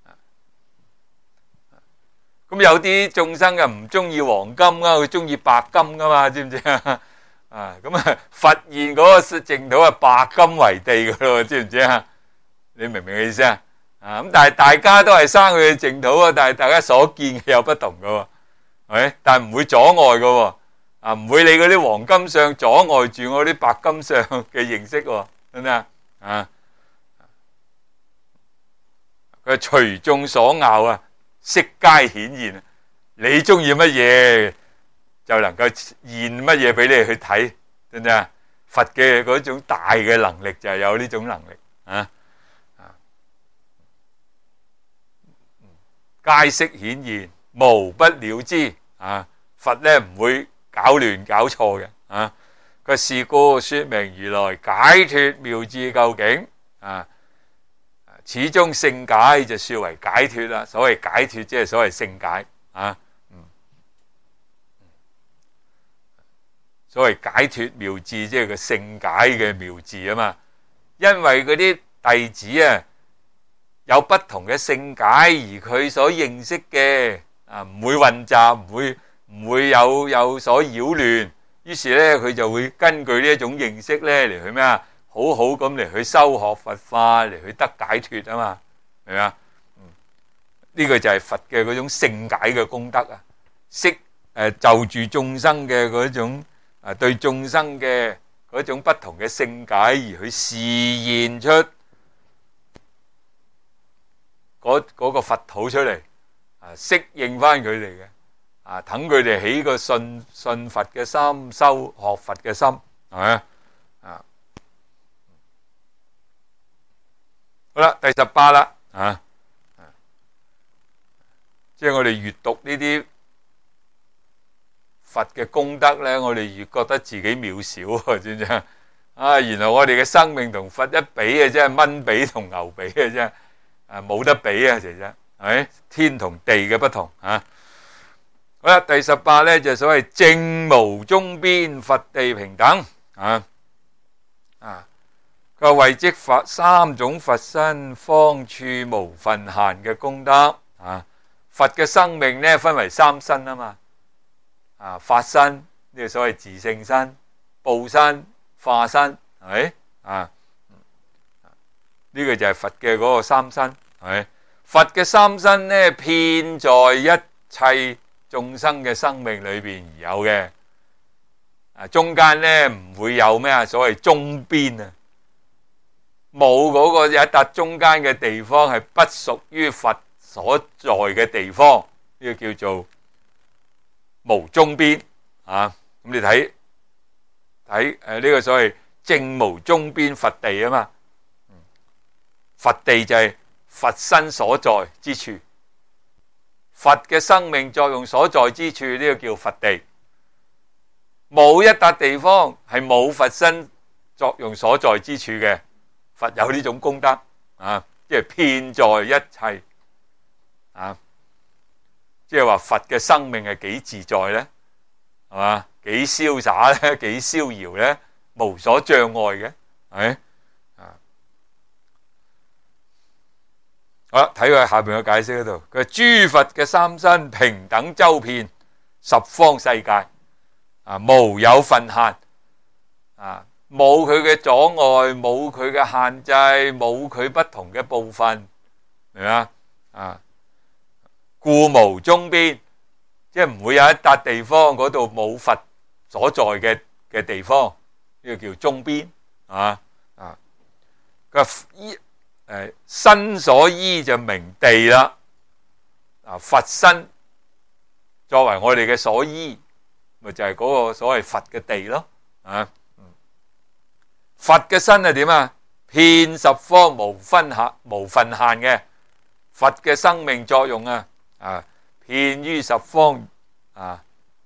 咁有啲眾生啊唔中意黃金啊，佢中意白金噶嘛，知唔知啊？啊，咁啊佛現嗰個淨土係白金為地噶咯，知唔知啊？你明唔明嘅意思啊？啊，咁但係大家都係生佢嘅淨土啊，但係大家所見嘅有不同噶喎，係咪？但係唔會阻礙噶喎，啊，唔會你嗰啲黃金相阻礙住我啲白金相嘅認識喎，真係啊！佢隨眾所拗啊，悉皆顯現。你中意乜嘢就能夠現乜嘢俾你去睇，真係佛嘅嗰種大嘅能力就係有呢種能力啊！皆悉顯現，無不了知啊！佛咧唔會搞亂搞錯嘅啊！佢是故說明如來解脫妙智究竟啊！始終聖解就說為解脫啦。所謂解脫即係所謂聖解啊！嗯，所謂解脫妙智即係個聖解嘅妙智啊嘛。因為嗰啲弟子啊，有不同嘅聖解，而佢所認識嘅啊唔會混雜，唔會唔會有有所擾亂，於是咧佢就會根據呢一種認識咧嚟去咩啊，好好咁嚟去修學佛法，嚟去得解脫啊嘛，明唔明啊？嗯，呢個就係佛嘅嗰種聖解嘅功德啊，識誒就住眾生嘅嗰種啊對眾生嘅嗰種不同嘅聖解而去示現出。嗰嗰個佛土出嚟啊，適應翻佢哋嘅啊，等佢哋起個信信佛嘅心，修學佛嘅心，係咪啊？好啦，第十八啦啊，即係我哋閱讀呢啲佛嘅功德咧，我哋越覺得自己渺小啊，知唔知啊？啊，原來我哋嘅生命同佛一比啊，真係蚊比同牛比啊，真係。啊，冇得比啊，其實係咪天同地嘅不同啊？好啦，第十八咧就所謂正無中邊，佛地平等啊啊！佢話為即佛三種佛身，方處無分限嘅功德啊！佛嘅生命咧分為三身啊嘛啊，法身呢個所謂自性身、報身、化身，係咪啊？呢個就係佛嘅嗰個三身，係咪？佛嘅三身咧，遍在一切眾生嘅生命裏邊而有嘅。啊，中間咧唔會有咩啊？所謂中邊啊，冇嗰個有一笪中間嘅地方係不屬於佛所在嘅地方，呢個叫做無中邊啊。咁你睇睇誒呢個所謂正無中邊佛地啊嘛。佛地就係佛身所在之處，佛嘅生命作用所在之處，呢個叫佛地。冇一笪地方係冇佛身作用所在之處嘅，佛有呢種功德啊，即係遍在一切啊，即係話佛嘅生命係幾自在咧，係嘛？幾瀟灑咧，幾逍遙咧，無所障礙嘅，係咪？好啦，睇佢下邊嘅解釋嗰度，佢話諸佛嘅三身平等周遍十方世界，啊，無有分限，啊，冇佢嘅阻礙，冇佢嘅限制，冇佢不同嘅部分，明嘛？啊，故無中邊，即係唔會有一笪地方嗰度冇佛所在嘅嘅地方，呢個叫中邊，啊啊，佢話依。誒，身所依就名地啦，啊，佛身作為我哋嘅所依，咪就係嗰個所謂佛嘅地咯，啊，佛嘅身係點啊？遍十方無分限無分限嘅，佛嘅生命作用啊，啊，遍於十方啊，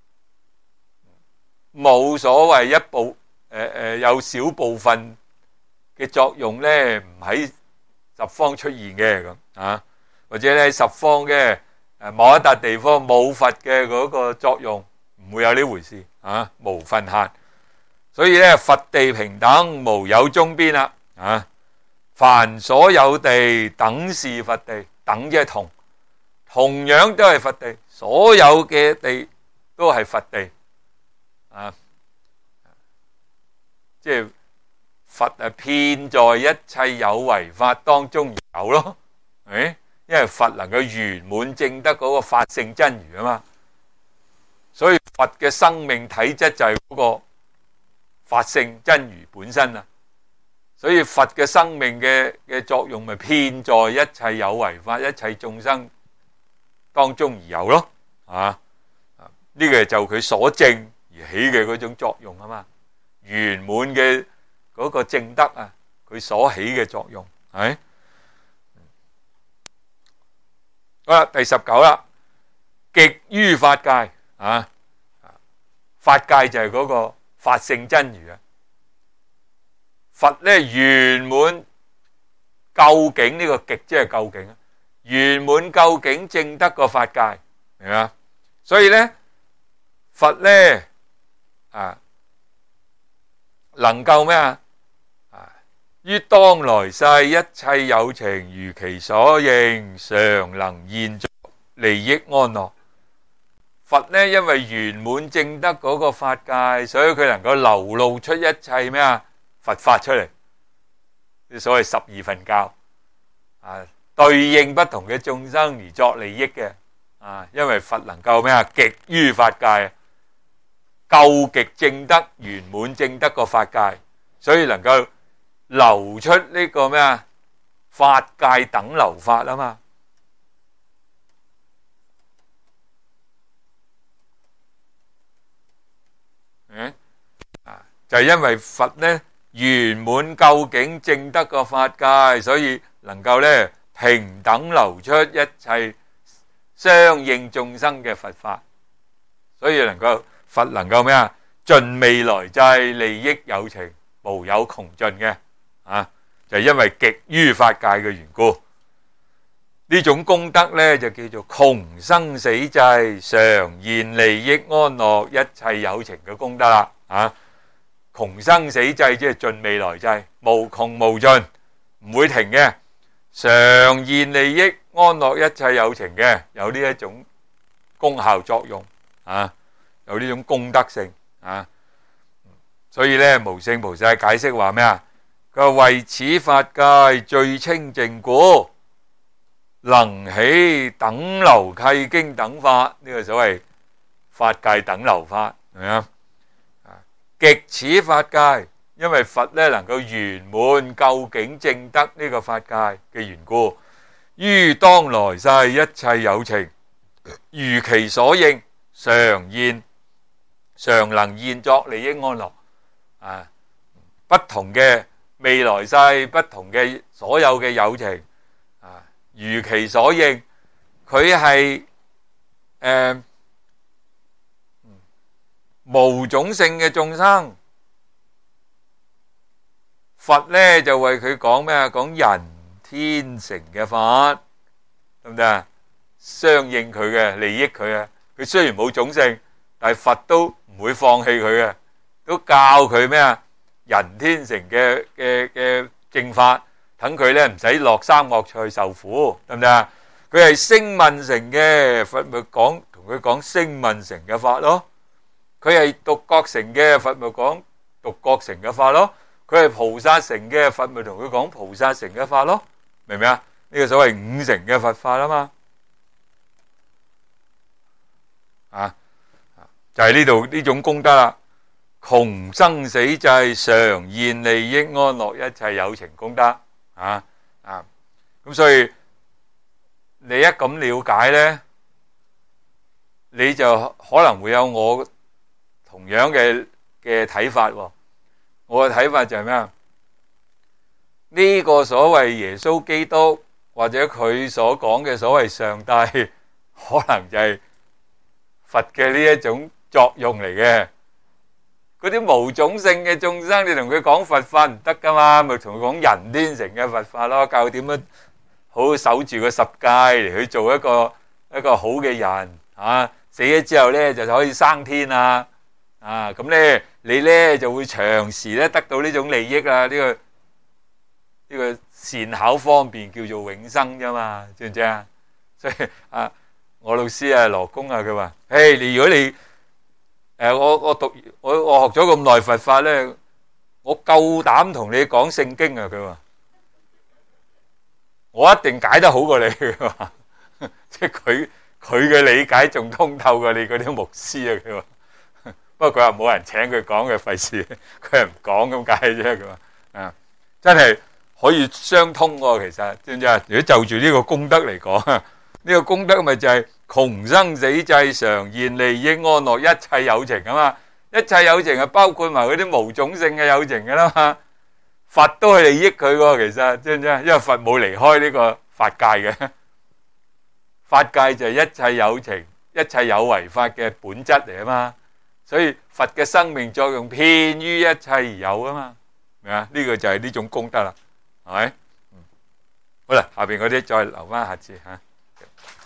冇所謂一部誒誒有少部分嘅作用咧，唔喺十方出現嘅咁啊，或者咧十方嘅誒某一笪地方冇佛嘅嗰個作用，唔會有呢回事啊，無分限。所以咧，佛地平等，無有中邊啦啊！凡所有地，等是佛地，等即係同，同樣都係佛地，所有嘅地都係佛地啊！即係佛啊，遍在一切有為法當中而有咯，誒，因為佛能夠圓滿證得嗰個法性真如啊嘛，所以佛嘅生命體質就係嗰個法性真如本身啊，所以佛嘅生命嘅嘅作用咪遍在一切有為法、一切眾生當中而有咯，啊，呢個就佢所證而起嘅嗰種作用啊嘛，圓滿嘅嗰個證德啊，佢所起嘅作用係。好啦，第十九啦，極於法界啊，法界就係嗰個法性真如啊。佛咧圓滿究竟，呢個極即係究竟啊，圓滿究竟證得個法界，明嘛？所以咧，佛咧啊，能夠咩啊？啊，於當來世一切有情如其所應，常能現作利益安樂。佛咧因為圓滿證得嗰個法界，所以佢能夠流露出一切咩啊？佛法出嚟，啲所謂十二分教啊，對應不同嘅眾生而作利益嘅啊，因為佛能夠咩啊？極於法界，究極證得圓滿證得個法界，所以能夠流出呢個咩啊？法界等流法啊嘛。嗯啊，就係因為佛咧圓滿究竟證得個法界，所以能夠咧平等流出一切相應眾生嘅佛法，所以能夠佛能夠咩啊？盡未來際利益有情，無有窮盡嘅啊！就係因為極於法界嘅緣故，呢種功德咧就叫做窮生死際常現利益安樂一切有情嘅功德啦啊！窮生死際即係盡未來際，無窮無盡，唔會停嘅，常現利益安樂一切有情嘅，有呢一種功效作用啊，有呢種功德性啊，所以咧無聖菩薩解釋話咩啊？佢話為此法界最清淨故，能起等流契經等法，呢個所謂法界等流法，係咪啊？極此法界，因為佛咧能夠圓滿究竟證得呢個法界嘅緣故，於當來世一切有情如其所應，常現常能現作利益安樂啊！不同嘅未來世，不同嘅所有嘅有情啊，如其所應，佢係誒無種性嘅眾生，佛咧就為佢講咩啊？講人天成嘅法，得唔得啊？相應佢嘅利益佢啊！佢雖然冇種性，但係佛都唔會放棄佢嘅，都教佢咩啊？人天成嘅嘅嘅正法，等佢咧唔使落三惡趣受苦，得唔得啊？佢係聲聞成嘅，佛咪講同佢講聲聞成嘅法咯。佢係獨覺成嘅，佛咪講獨覺成嘅法咯。佢係菩薩成嘅，佛咪同佢講菩薩成嘅法咯。明唔明啊？呢個所謂五成嘅佛法啊嘛。啊，就係呢度呢種功德啦。窮生死際常現利益安樂一切有情功德啊啊！咁所以你一咁了解咧，你就可能會有我同樣嘅嘅睇法。我嘅睇法就係咩啊？呢個所謂耶穌基督或者佢所講嘅所謂上帝，可能就係佛嘅呢一種作用嚟嘅。嗰啲無種性嘅眾生，你同佢講佛法唔得噶嘛，咪同佢講人天成嘅佛法咯，教佢點樣好守住個十戒嚟去做一個一個好嘅人啊，死咗之後咧就可以升天啊！啊，咁咧你咧就會長時咧得到呢種利益啊！呢個呢個善巧方便叫做永生啫嘛，知唔知啊？所以啊，我老師啊羅公啊，佢話：誒，你如果你誒我我讀我我學咗咁耐佛法咧，我夠膽同你講聖經啊！佢話我一定解得好過你。佢話即係佢佢嘅理解仲通透過你嗰啲牧師啊！佢話。不過佢話冇人請佢講嘅，費事佢係唔講咁解啫。佢話啊，真係可以相通喎。其實知唔知啊？如果就住呢個功德嚟講，呢個功德咪就係窮生死濟常，現利益安樂一切有情啊嘛。一切有情係包括埋嗰啲無種性嘅有情噶啦嘛。佛都係利益佢喎。其實知唔知啊？因為佛冇離開呢個法界嘅，法界就係一切有情、一切有為法嘅本質嚟啊嘛。所以佛嘅生命作用遍於一切而有啊嘛，明啊？呢個就係呢種功德啦，係咪？嗯，好啦，下邊嗰啲再留翻下次吓。